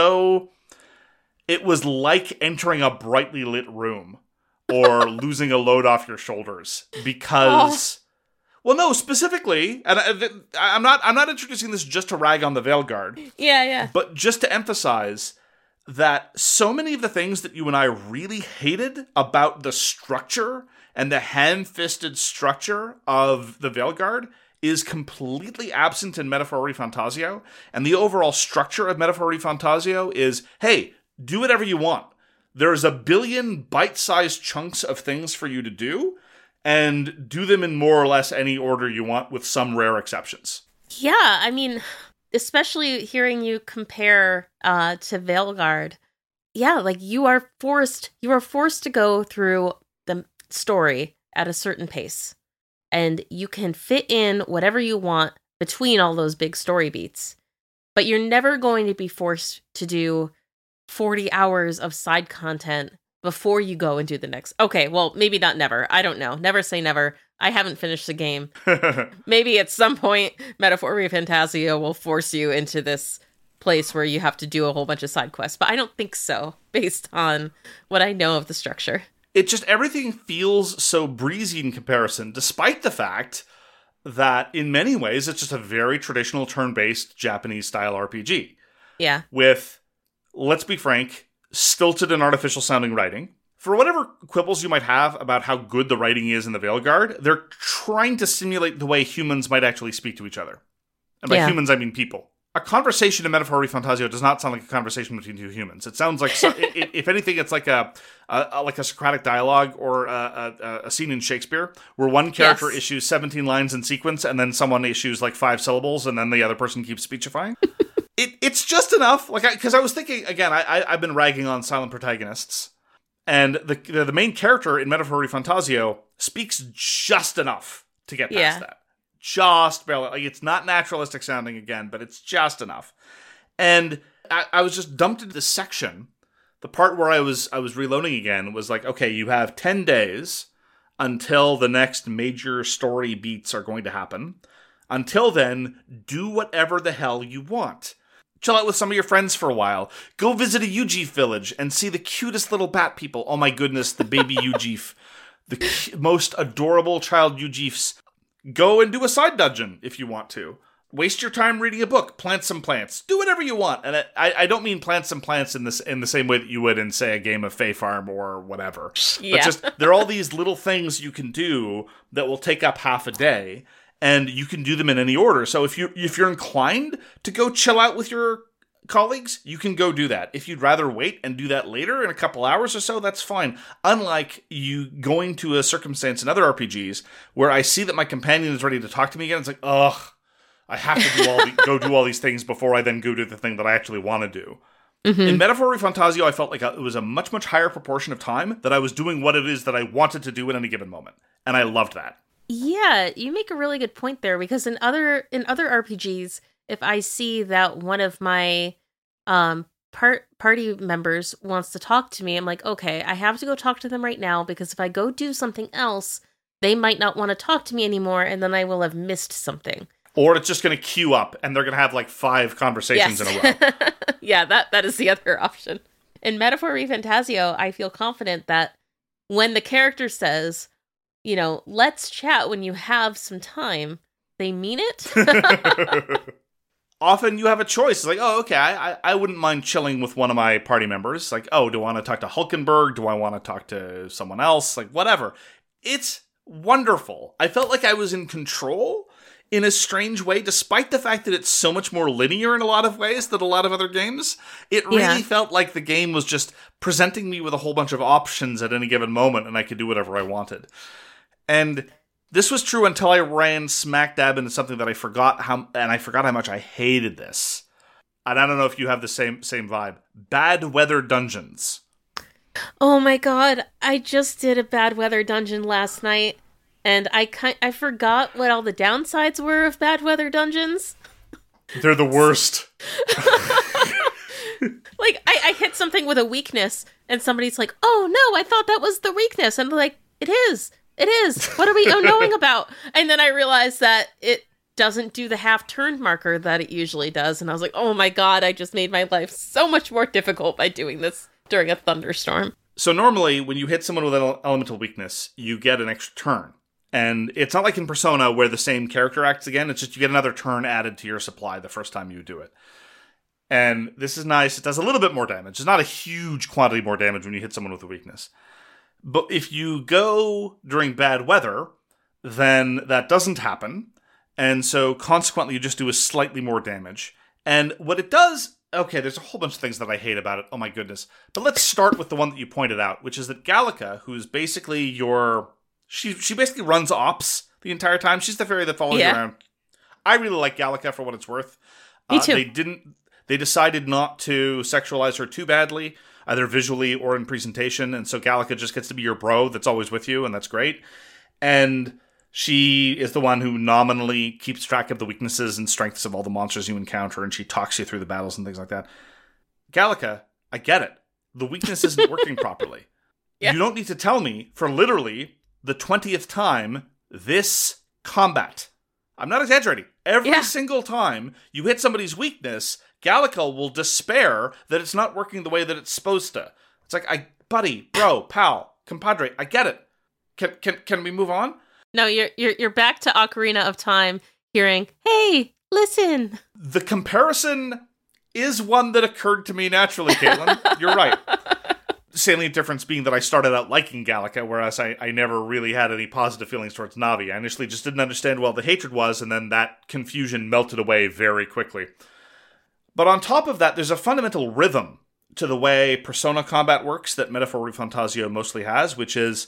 like entering a brightly lit room. Or losing a load off your shoulders because, well, no, specifically, and I'm not introducing this just to rag on the Veilguard. Yeah. But just to emphasize that so many of the things that you and I really hated about the structure and the hand-fisted structure of the Veilguard is completely absent in Metaphor ReFantazio, and the overall structure of Metaphor ReFantazio is, hey, do whatever you want. There's a billion bite-sized chunks of things for you to do, and do them in more or less any order you want, with some rare exceptions. Yeah, I mean, especially hearing you compare to Veilguard, yeah, like you are forced to go through the story at a certain pace, and you can fit in whatever you want between all those big story beats, but you're never going to be forced to do 40 hours of side content before you go and do the next. Okay, well, maybe not never. I don't know. Never say never. I haven't finished the game. Maybe at some point, Metaphor ReFantazio will force you into this place where you have to do a whole bunch of side quests, but I don't think so, based on what I know of the structure. It just, everything feels so breezy in comparison, despite the fact that in many ways, it's just a very traditional turn-based Japanese-style RPG. Yeah. With, let's be frank, stilted and artificial sounding writing. For whatever quibbles you might have about how good the writing is in the Veilguard, they're trying to simulate the way humans might actually speak to each other. And by humans, I mean people. A conversation in Metaphor ReFantazio does not sound like a conversation between two humans. It sounds like, if anything, it's like a Socratic dialogue or a scene in Shakespeare where one character issues 17 lines in sequence and then someone issues like 5 syllables and then the other person keeps speechifying. It's just enough, because I was thinking, again, I've been ragging on silent protagonists, and the main character in Metaphor ReFantazio speaks just enough to get past that. Just barely. Like, it's not naturalistic sounding again, but it's just enough. And I was just dumped into this section. The part where I was reloading again was like, okay, you have 10 days until the next major story beats are going to happen. Until then, do whatever the hell you want. Chill out with some of your friends for a while. Go visit a Yuji village and see the cutest little bat people. Oh my goodness, the baby Yuji. The most adorable child Yujifs. Go and do a side dungeon if you want to. Waste your time reading a book. Plant some plants. Do whatever you want. And I don't mean plant some plants in the same way that you would in, say, a game of Fae Farm or whatever. Yeah. But just, there are all these little things you can do that will take up half a day. And you can do them in any order. So if you're inclined to go chill out with your colleagues, you can go do that. If you'd rather wait and do that later in a couple hours or so, that's fine. Unlike you going to a circumstance in other RPGs where I see that my companion is ready to talk to me again, it's like, ugh, I have to go do all these things before I then go do the thing that I actually want to do. Mm-hmm. In Metaphor Fantasio, I felt like it was a much, much higher proportion of time that I was doing what it is that I wanted to do in any given moment. And I loved that. Yeah, you make a really good point there, because in other RPGs, if I see that one of my party members wants to talk to me, I'm like, okay, I have to go talk to them right now, because if I go do something else, they might not want to talk to me anymore, and then I will have missed something. Or it's just going to queue up, and they're going to have like 5 conversations in a row. Yeah, that is the other option. In Metaphor Fantasio, I feel confident that when the character says, you know, let's chat when you have some time, they mean it. Often you have a choice. It's like, oh, okay, I wouldn't mind chilling with one of my party members. Like, oh, do I want to talk to Hulkenberg? Do I want to talk to someone else? Like, whatever. It's wonderful. I felt like I was in control in a strange way, despite the fact that it's so much more linear in a lot of ways than a lot of other games. It really felt like the game was just presenting me with a whole bunch of options at any given moment, and I could do whatever I wanted. And this was true until I ran smack dab into something that I forgot how much I hated this. And I don't know if you have the same vibe. Bad weather dungeons. Oh my god, I just did a bad weather dungeon last night, and I forgot what all the downsides were of bad weather dungeons. They're the worst. Like, I hit something with a weakness, and somebody's like, oh no, I thought that was the weakness. And I'm like, it is. What are we knowing about? And then I realized that it doesn't do the half turn marker that it usually does. And I was like, oh my god, I just made my life so much more difficult by doing this during a thunderstorm. So normally, when you hit someone with an elemental weakness, you get an extra turn. And it's not like in Persona where the same character acts again. It's just you get another turn added to your supply the first time you do it. And this is nice. It does a little bit more damage. It's not a huge quantity more damage when you hit someone with a weakness. But if you go during bad weather, then that doesn't happen. And so consequently, you just do a slightly more damage. And what it does, okay, there's a whole bunch of things that I hate about it. Oh my goodness. But let's start with the one that you pointed out, which is that Gallica, who's basically she basically runs ops the entire time. She's the fairy that follows you around. I really like Gallica for what it's worth. Me too. They decided not to sexualize her too badly, either visually or in presentation, and so Gallica just gets to be your bro that's always with you, and that's great. And she is the one who nominally keeps track of the weaknesses and strengths of all the monsters you encounter, and she talks you through the battles and things like that. Gallica, I get it. The weakness isn't working properly. Yeah. You don't need to tell me for literally the 20th time this combat. I'm not exaggerating. Every single time you hit somebody's weakness, Gallica will despair that it's not working the way that it's supposed to. It's like, buddy, bro, pal, compadre, I get it. Can we move on? No, you're back to Ocarina of Time, hearing, hey, listen. The comparison is one that occurred to me naturally, Caitlin. You're right. Salient difference being that I started out liking Gallica, whereas I never really had any positive feelings towards Navi. I initially just didn't understand what the hatred was, and then that confusion melted away very quickly. But on top of that, there's a fundamental rhythm to the way Persona combat works that Metaphor Fantasio mostly has, which is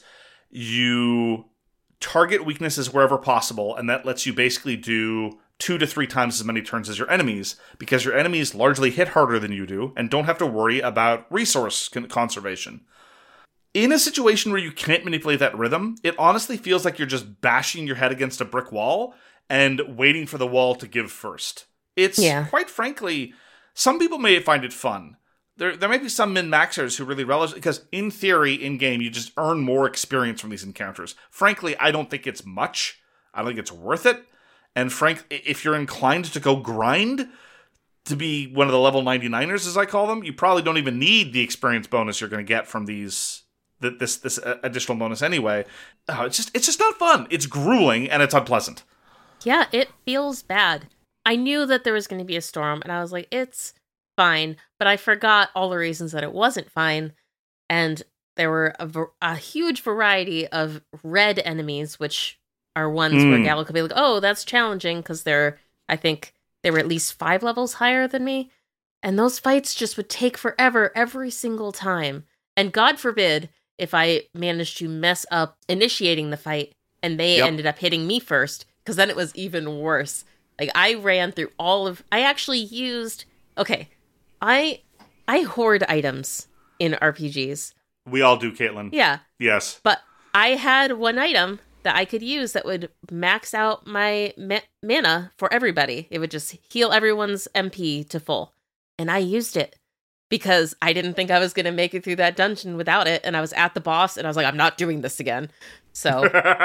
you target weaknesses wherever possible, and that lets you basically do 2 to 3 times as many turns as your enemies, because your enemies largely hit harder than you do, and don't have to worry about resource conservation. In a situation where you can't manipulate that rhythm, it honestly feels like you're just bashing your head against a brick wall and waiting for the wall to give first. It's, quite frankly, some people may find it fun. There may be some min-maxers who really relish it, because in theory, in-game, you just earn more experience from these encounters. Frankly, I don't think it's much. I don't think it's worth it. And if you're inclined to go grind to be one of the level 99ers, as I call them, you probably don't even need the experience bonus you're going to get from this additional bonus anyway. It's just not fun. It's grueling and it's unpleasant. Yeah, it feels bad. I knew that there was going to be a storm, and I was like, it's fine. But I forgot all the reasons that it wasn't fine. And there were a huge variety of red enemies, which are ones where Gallo could be like, oh, that's challenging, because I think they were at least 5 levels higher than me. And those fights just would take forever every single time. And God forbid if I managed to mess up initiating the fight and they ended up hitting me first, because then it was even worse. Like, I ran through I actually used, I hoard items in RPGs. We all do, Caitlin. Yeah. Yes. But I had one item that I could use that would max out my mana for everybody. It would just heal everyone's MP to full. And I used it because I didn't think I was going to make it through that dungeon without it. And I was at the boss and I was like, I'm not doing this again. So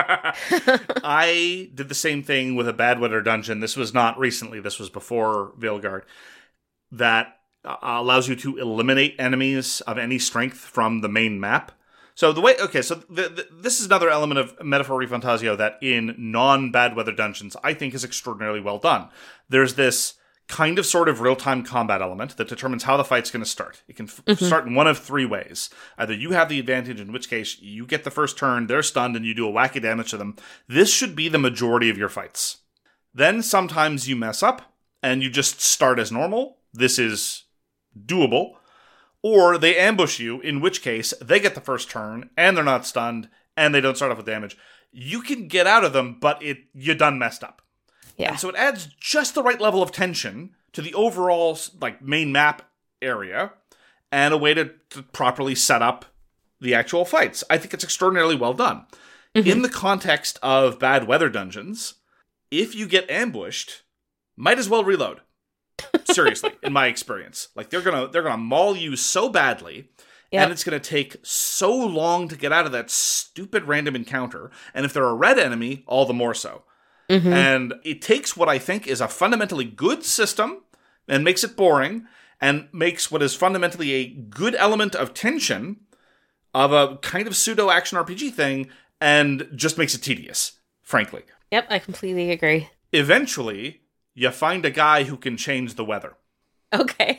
I did the same thing with a Badweather dungeon. This was not recently. This was before Veilguard. That allows you to eliminate enemies of any strength from the main map. So this is another element of Metaphor Fantasio that in non-Badweather dungeons I think is extraordinarily well done. There's this kind of sort of real-time combat element that determines how the fight's going to start. It can start in one of 3 ways. Either you have the advantage, in which case you get the first turn, they're stunned, and you do a wacky damage to them. This should be the majority of your fights. Then sometimes you mess up, and you just start as normal. This is doable. Or they ambush you, in which case they get the first turn, and they're not stunned, and they don't start off with damage. You can get out of them, but you done messed up. Yeah. And so it adds just the right level of tension to the overall main map area, and a way to properly set up the actual fights. I think it's extraordinarily well done. Mm-hmm. In the context of Badweather dungeons, if you get ambushed, might as well reload. Seriously, in my experience. Like, they're gonna maul you so badly, and it's gonna take so long to get out of that stupid random encounter. And if they're a red enemy, all the more so. Mm-hmm. And it takes what I think is a fundamentally good system and makes it boring, and makes what is fundamentally a good element of tension of a kind of pseudo-action RPG thing, and just makes it tedious, frankly. Yep, I completely agree. Eventually, you find a guy who can change the weather. Okay.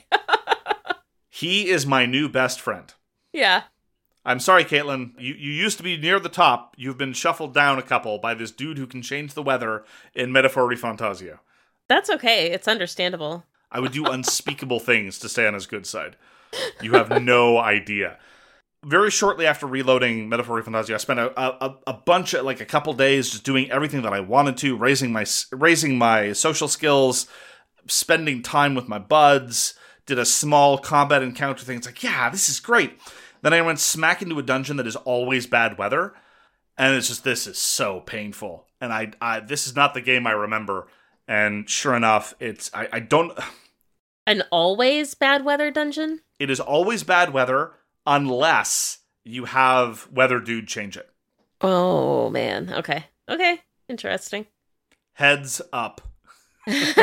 He is my new best friend. Yeah. I'm sorry, Caitlin. You used to be near the top. You've been shuffled down a couple by this dude who can change the weather in Metaphor Fantasio. That's okay. It's understandable. I would do unspeakable things to stay on his good side. You have no idea. Very shortly after reloading Metaphor Fantasio, I spent a bunch of, a couple days just doing everything that I wanted to, raising my social skills, spending time with my buds, did a small combat encounter thing. It's like, yeah, this is great. Then I went smack into a dungeon that is always bad weather, and it's just, this is so painful. And I this is not the game I remember. And sure enough, I don't... An always bad weather dungeon? It is always bad weather, unless you have Weather Dude change it. Oh, man. Okay. Interesting. Heads up. It's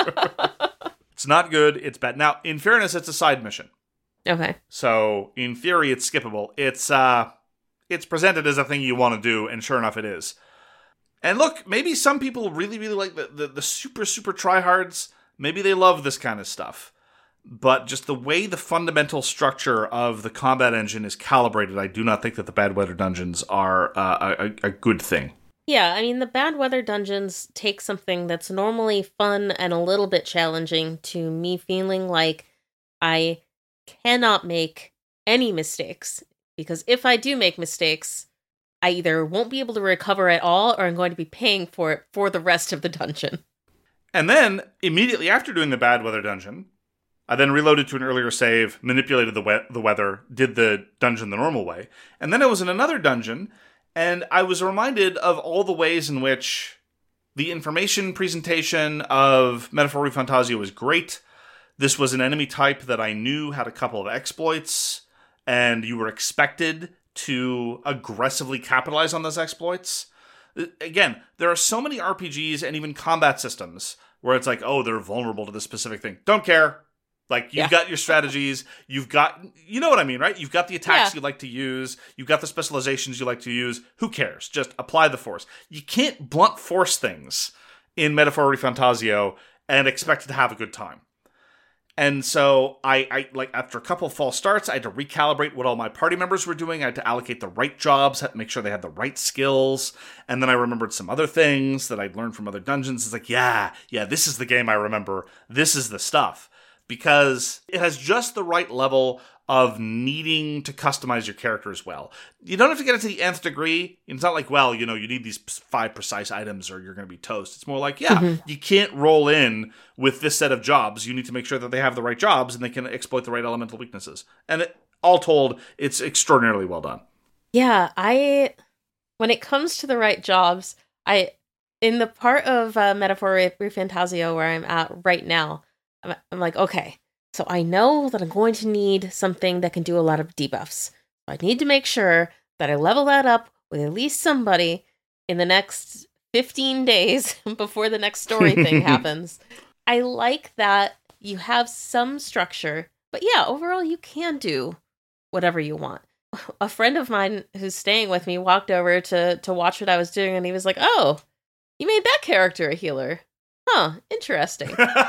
not good. It's bad. Now, in fairness, it's a side mission. Okay. So, in theory, it's skippable. It's presented as a thing you want to do, and sure enough, it is. And look, maybe some people really, really like the super, super tryhards. Maybe they love this kind of stuff. But just the way the fundamental structure of the combat engine is calibrated, I do not think that the bad weather dungeons are a good thing. Yeah, I mean, the bad weather dungeons take something that's normally fun and a little bit challenging to me feeling like I cannot make any mistakes. Because if I do make mistakes, I either won't be able to recover at all, or I'm going to be paying for it for the rest of the dungeon. And then, immediately after doing the bad weather dungeon, I then reloaded to an earlier save, manipulated the weather, did the dungeon the normal way. And then I was in another dungeon, and I was reminded of all the ways in which the information presentation of Metaphor ReFantazio was great. This was an enemy type that I knew had a couple of exploits, and you were expected to aggressively capitalize on those exploits. Again, there are so many RPGs and even combat systems where it's like, oh, they're vulnerable to this specific thing. Don't care. Like, you've got your strategies, you've got, you know what I mean, right? You've got the attacks you like to use, you've got the specializations you like to use. Who cares? Just apply the force. You can't blunt force things in Metaphor ReFantazio and expect to have a good time. And so I like, after a couple of false starts, I had to recalibrate what all my party members were doing. I had to allocate the right jobs, had to make sure they had the right skills. And then I remembered some other things that I'd learned from other dungeons. It's like, yeah, this is the game I remember. This is the stuff. Because it has just the right level of needing to customize your character as well. You don't have to get it to the nth degree. It's not like, well, you need these 5 precise items or you're going to be toast. It's more like, you can't roll in with this set of jobs. You need to make sure that they have the right jobs and they can exploit the right elemental weaknesses. And all told, it's extraordinarily well done. Yeah, when it comes to the right jobs, in the part of Metaphor ReFantazio where I'm at right now, I'm like, okay, so I know that I'm going to need something that can do a lot of debuffs. I need to make sure that I level that up with at least somebody in the next 15 days before the next story thing happens. I like that you have some structure, but yeah, overall you can do whatever you want. A friend of mine who's staying with me walked over to watch what I was doing, and he was like, oh, you made that character a healer. Huh, interesting.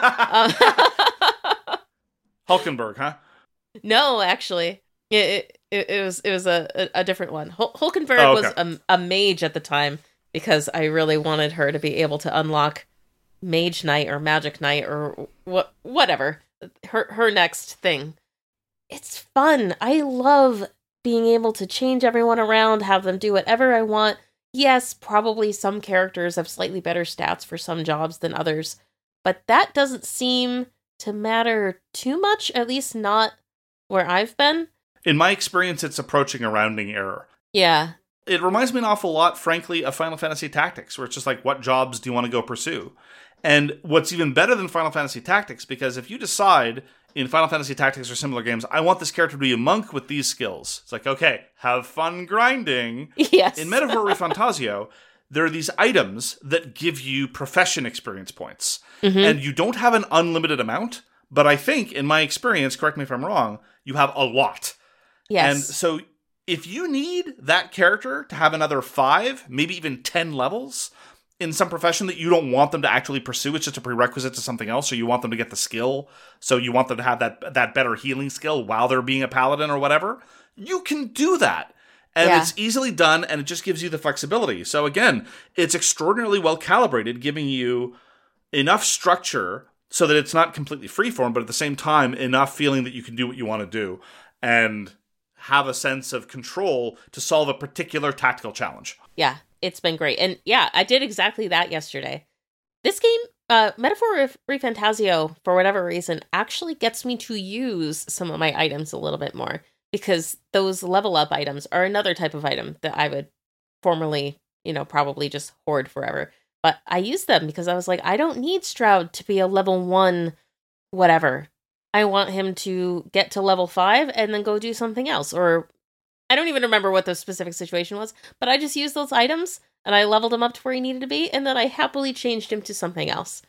Hulkenberg, huh? No, actually. It was a different one. Hulkenberg was a mage at the time because I really wanted her to be able to unlock Mage Knight or Magic Knight or whatever. Her next thing. It's fun. I love being able to change everyone around, have them do whatever I want. Yes, probably some characters have slightly better stats for some jobs than others, but that doesn't seem to matter too much, at least not where I've been. In my experience, it's approaching a rounding error. Yeah. It reminds me an awful lot, frankly, of Final Fantasy Tactics, where it's just like, what jobs do you want to go pursue? And what's even better than Final Fantasy Tactics, because if you decide in Final Fantasy Tactics or similar games, I want this character to be a monk with these skills. It's like, okay, have fun grinding. Yes. In Metaphor ReFantazio, there are these items that give you profession experience points. Mm-hmm. And you don't have an unlimited amount, but I think, in my experience, correct me if I'm wrong, you have a lot. Yes. And so if you need that character to have another 5, maybe even 10 levels in some profession that you don't want them to actually pursue, it's just a prerequisite to something else, or you want them to get the skill, so you want them to have that better healing skill while they're being a paladin or whatever, you can do that. And it's easily done, and it just gives you the flexibility. So again, it's extraordinarily well calibrated, giving you enough structure so that it's not completely freeform, but at the same time, enough feeling that you can do what you want to do and have a sense of control to solve a particular tactical challenge. Yeah, it's been great. And yeah, I did exactly that yesterday. This game, Metaphor ReFantazio, for whatever reason, actually gets me to use some of my items a little bit more, because those level up items are another type of item that I would formerly, probably just hoard forever. But I use them because I was like, I don't need Stroud to be a level 1 whatever. I want him to get to level 5 and then go do something else. Or I don't even remember what the specific situation was, but I just used those items and I leveled him up to where he needed to be, and then I happily changed him to something else.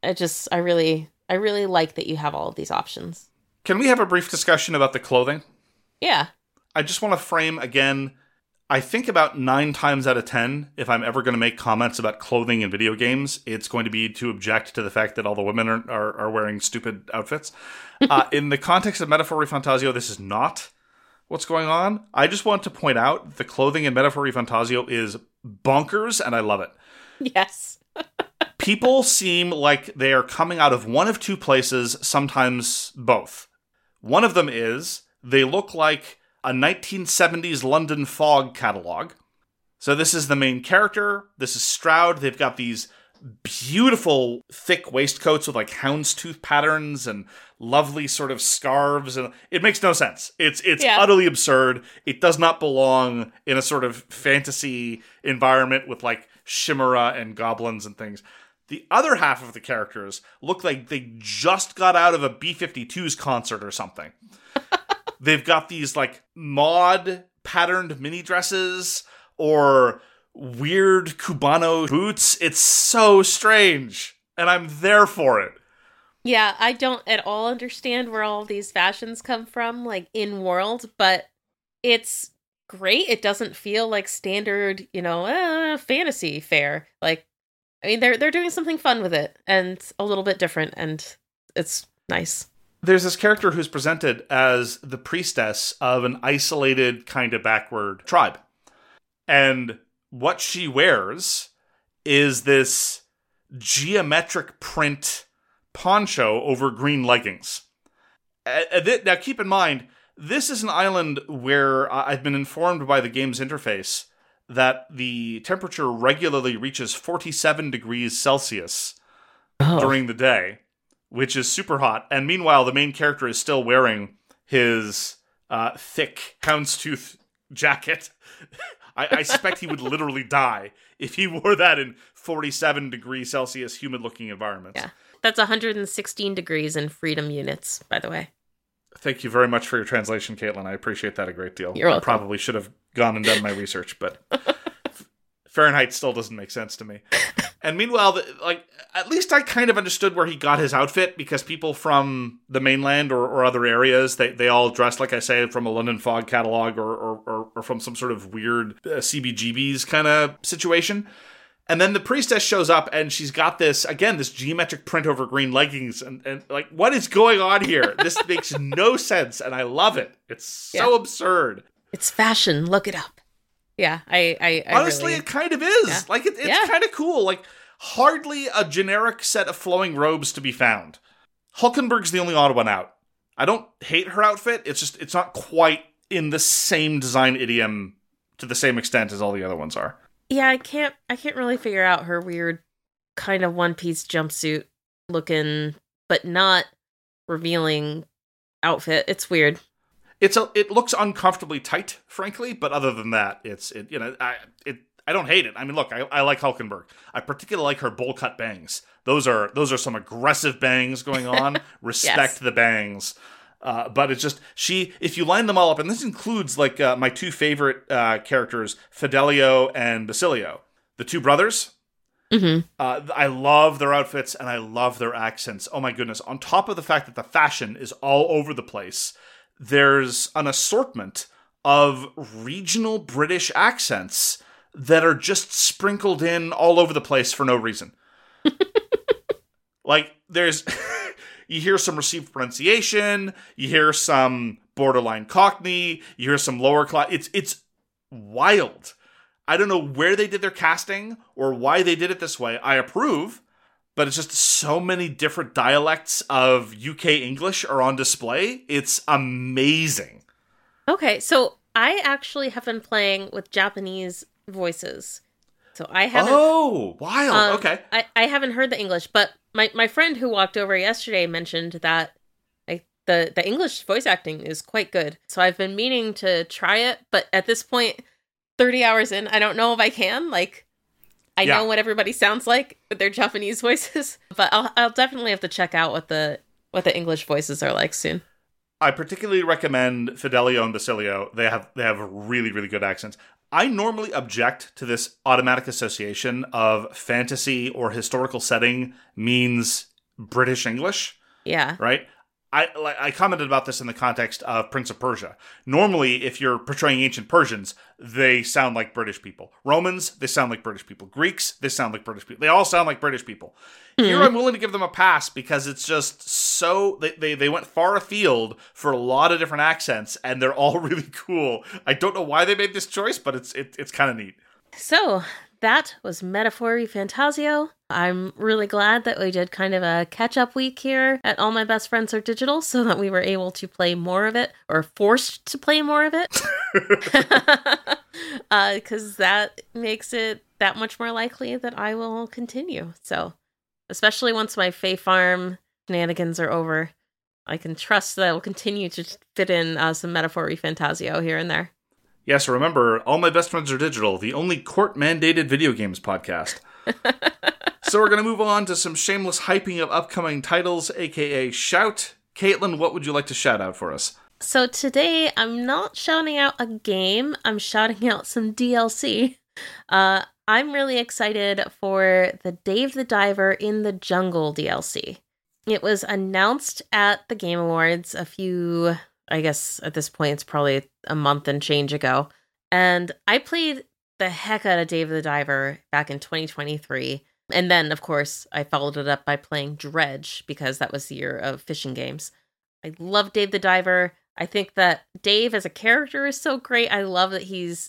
I really like that you have all of these options. Can we have a brief discussion about the clothing? Yeah. I just want to frame again, I think about 9 times out of 10, if I'm ever going to make comments about clothing in video games, it's going to be to object to the fact that all the women are wearing stupid outfits. In the context of Metaphor ReFantazio, this is not what's going on. I just want to point out the clothing in Metaphor ReFantazio is bonkers, and I love it. Yes. People seem like they are coming out of one of 2 places, sometimes both. One of them is they look like a 1970s London fog catalog. So this is the main character. This is Stroud. They've got these beautiful thick waistcoats with like houndstooth patterns and lovely sort of scarves, and it makes no sense. It's utterly absurd. It does not belong in a sort of fantasy environment with like chimera and goblins and things. The other half of the characters look like they just got out of a B-52s concert or something. They've got these like mod patterned mini dresses or weird Cubano boots. It's so strange, and I'm there for it. Yeah, I don't at all understand where all these fashions come from, like in world, but it's great. It doesn't feel like standard, fantasy fare. Like, I mean, they're doing something fun with it and a little bit different, and it's nice. There's this character who's presented as the priestess of an isolated kind of backward tribe. And what she wears is this geometric print poncho over green leggings. Now, keep in mind, this is an island where I've been informed by the game's interface that the temperature regularly reaches 47 degrees Celsius during the day, which is super hot. And meanwhile, the main character is still wearing his thick houndstooth jacket. I suspect he would literally die if he wore that in 47 degrees Celsius humid-looking environments. Yeah, that's 116 degrees in freedom units, by the way. Thank you very much for your translation, Caitlin. I appreciate that a great deal. You're welcome. I probably should have gone and done my research, but Fahrenheit still doesn't make sense to me. And meanwhile, at least I kind of understood where he got his outfit, because people from the mainland or other areas, they all dressed, like I say, from a London Fog catalog or from some sort of weird CBGB's kind of situation. And then the priestess shows up, and she's got this geometric print over green leggings. And like, what is going on here? This makes no sense, and I love it. It's so absurd. It's fashion. Look it up. Yeah, I honestly, really... it kind of is. Yeah. Like, it's kind of cool. Like, hardly a generic set of flowing robes to be found. Hulkenberg's the only odd one out. I don't hate her outfit. It's just, it's not quite in the same design idiom to the same extent as all the other ones are. Yeah, I can't really figure out her weird kind of one-piece jumpsuit looking, but not revealing outfit. It's weird. It looks uncomfortably tight, frankly, but other than that, I don't hate it. I mean, look, I like Hulkenberg. I particularly like her bowl cut bangs. Those are some aggressive bangs going on. Respect Yes. the bangs. But it's just, if you line them all up, and this includes like my two favorite characters, Fidelio and Basilio, the two brothers. Mm-hmm. I love their outfits and I love their accents. Oh my goodness. On top of the fact that the fashion is all over the place, there's an assortment of regional British accents that are just sprinkled in all over the place for no reason. Like, there's... You hear some received pronunciation, you hear some borderline Cockney, you hear some lower class. It's wild. I don't know where they did their casting or why they did it this way. I approve, but it's just so many different dialects of UK English are on display. It's amazing. Okay, so I actually have been playing with Japanese voices. So I haven't... Oh, wild. Okay. I haven't heard the English, but my friend who walked over yesterday mentioned that the English voice acting is quite good. So I've been meaning to try it, but at this point, 30 hours in, I don't know if I can. Like, I know what everybody sounds like with their Japanese voices, but I'll definitely have to check out what the English voices are like soon. I particularly recommend Fidelio and Basilio. They have really, really good accents. I normally object to this automatic association of fantasy or historical setting means British English. Yeah. Right? I commented about this in the context of Prince of Persia. Normally, if you're portraying ancient Persians, they sound like British people. Romans, they sound like British people. Greeks, they sound like British people. They all sound like British people. Mm-hmm. Here, I'm willing to give them a pass because it's just so... They went far afield for a lot of different accents, and they're all really cool. I don't know why they made this choice, but it's kind of neat. So... that was Metaphori Fantasio. I'm really glad that we did kind of a catch-up week here at All My Best Friends Are Digital so that we were able to play more of it, or forced to play more of it. Because that makes it that much more likely that I will continue. So, especially once my Fae Farm shenanigans are over, I can trust that I will continue to fit in some Metaphor Refantasio here and there. Yes, remember, All My Best Friends Are Digital, the only court-mandated video games podcast. So we're going to move on to some shameless hyping of upcoming titles, aka Shout. Caitlin, what would you like to shout out for us? So today, I'm not shouting out a game, I'm shouting out some DLC. I'm really excited for the Dave the Diver in the Jungle DLC. It was announced at the Game Awards I guess at this point it's probably a month and change ago. And I played the heck out of Dave the Diver back in 2023. And then, of course, I followed it up by playing Dredge because that was the year of fishing games. I love Dave the Diver. I think that Dave as a character is so great. I love that he's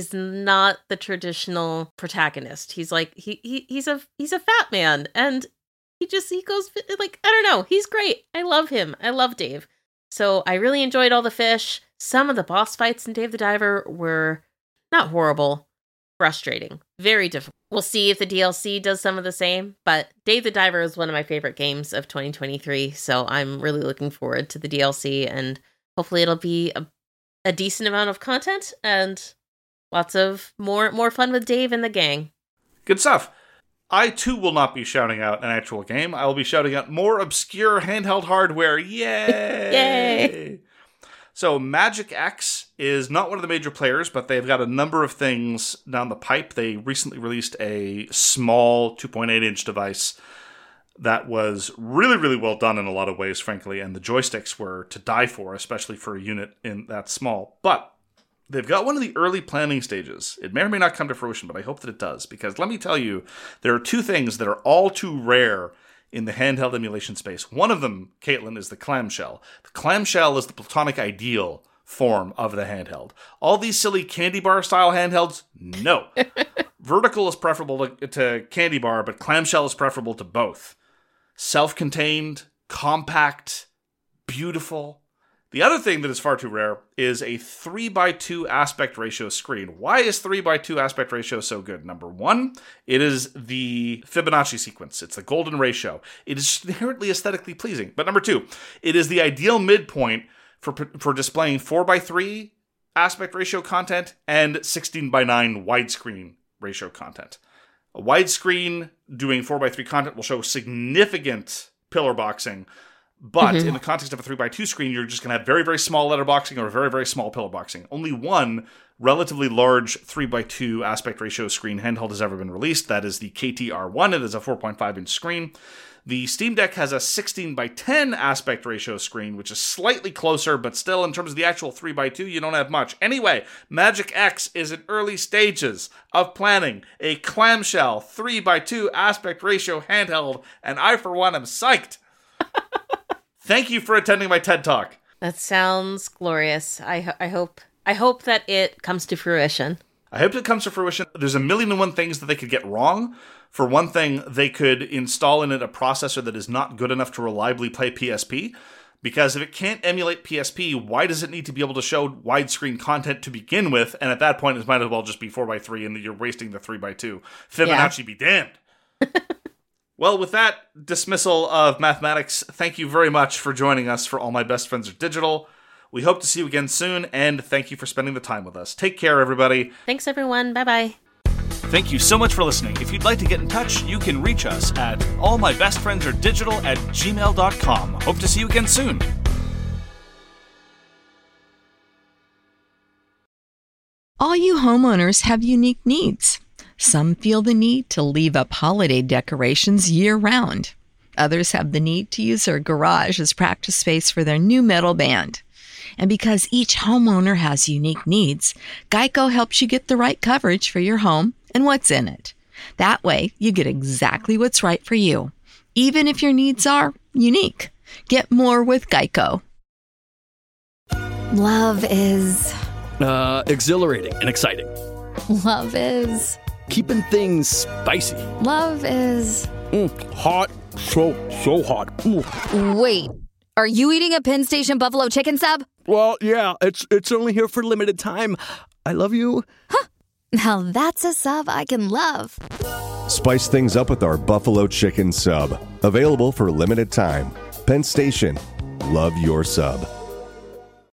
not the traditional protagonist. He's like he's a fat man, and he goes like, I don't know. He's great. I love him. I love Dave. So I really enjoyed all the fish. Some of the boss fights in Dave the Diver were not horrible, frustrating, very difficult. We'll see if the DLC does some of the same, but Dave the Diver is one of my favorite games of 2023, so I'm really looking forward to the DLC, and hopefully it'll be a decent amount of content and lots of more fun with Dave and the gang. Good stuff. I, too, will not be shouting out an actual game. I will be shouting out more obscure handheld hardware. Yay! Yay! So Magic X is not one of the major players, but they've got a number of things down the pipe. They recently released a small 2.8-inch device that was really, really well done in a lot of ways, frankly, and the joysticks were to die for, especially for a unit in that small. But they've got one of the early planning stages. It may or may not come to fruition, but I hope that it does, because let me tell you, there are two things that are all too rare in the handheld emulation space. One of them, Caitlin, is the clamshell. The clamshell is the platonic ideal form of the handheld. All these silly candy bar style handhelds, no. Vertical is preferable to candy bar, but clamshell is preferable to both. Self-contained, compact, beautiful. The other thing that is far too rare is a 3:2 aspect ratio screen. Why is 3:2 aspect ratio so good? Number one, it is the Fibonacci sequence. It's the golden ratio. It is inherently aesthetically pleasing. But number two, it is the ideal midpoint for displaying 4:3 aspect ratio content and 16:9 widescreen ratio content. A widescreen doing 4:3 content will show significant pillar boxing. But in the context of a 3:2 screen, you're just going to have very, very small letterboxing or very, very small pillar boxing. Only one relatively large 3:2 aspect ratio screen handheld has ever been released. That is the KTR1. It is a 4.5-inch screen. The Steam Deck has a 16:10 aspect ratio screen, which is slightly closer, but still, in terms of the actual 3:2, you don't have much. Anyway, Magic X is in early stages of planning a clamshell 3:2 aspect ratio handheld, and I, for one, am psyched. Thank you for attending my TED Talk. That sounds glorious. I hope that it comes to fruition. I hope it comes to fruition. There's a million and one things that they could get wrong. For one thing, they could install in it a processor that is not good enough to reliably play PSP. Because if it can't emulate PSP, why does it need to be able to show widescreen content to begin with? And at that point, it might as well just be 4:3 and you're wasting the 3:2. Fibonacci be damned. Well, with that dismissal of mathematics, thank you very much for joining us for All My Best Friends Are Digital. We hope to see you again soon, and thank you for spending the time with us. Take care, everybody. Thanks, everyone. Bye-bye. Thank you so much for listening. If you'd like to get in touch, you can reach us at allmybestfriendsaredigital@gmail.com. Hope to see you again soon. All you homeowners have unique needs. Some feel the need to leave up holiday decorations year-round. Others have the need to use their garage as practice space for their new metal band. And because each homeowner has unique needs, Geico helps you get the right coverage for your home and what's in it. That way, you get exactly what's right for you, even if your needs are unique. Get more with Geico. Love is... Exhilarating and exciting. Love is... Keeping things spicy. Love is... Hot. So hot. Wait, are you eating a Penn Station buffalo chicken sub? Well, yeah, it's only here for limited time. I love you. Huh? Now that's a sub I can love. Spice things up with our Buffalo Chicken Sub. Available for a limited time. Penn Station. Love your sub.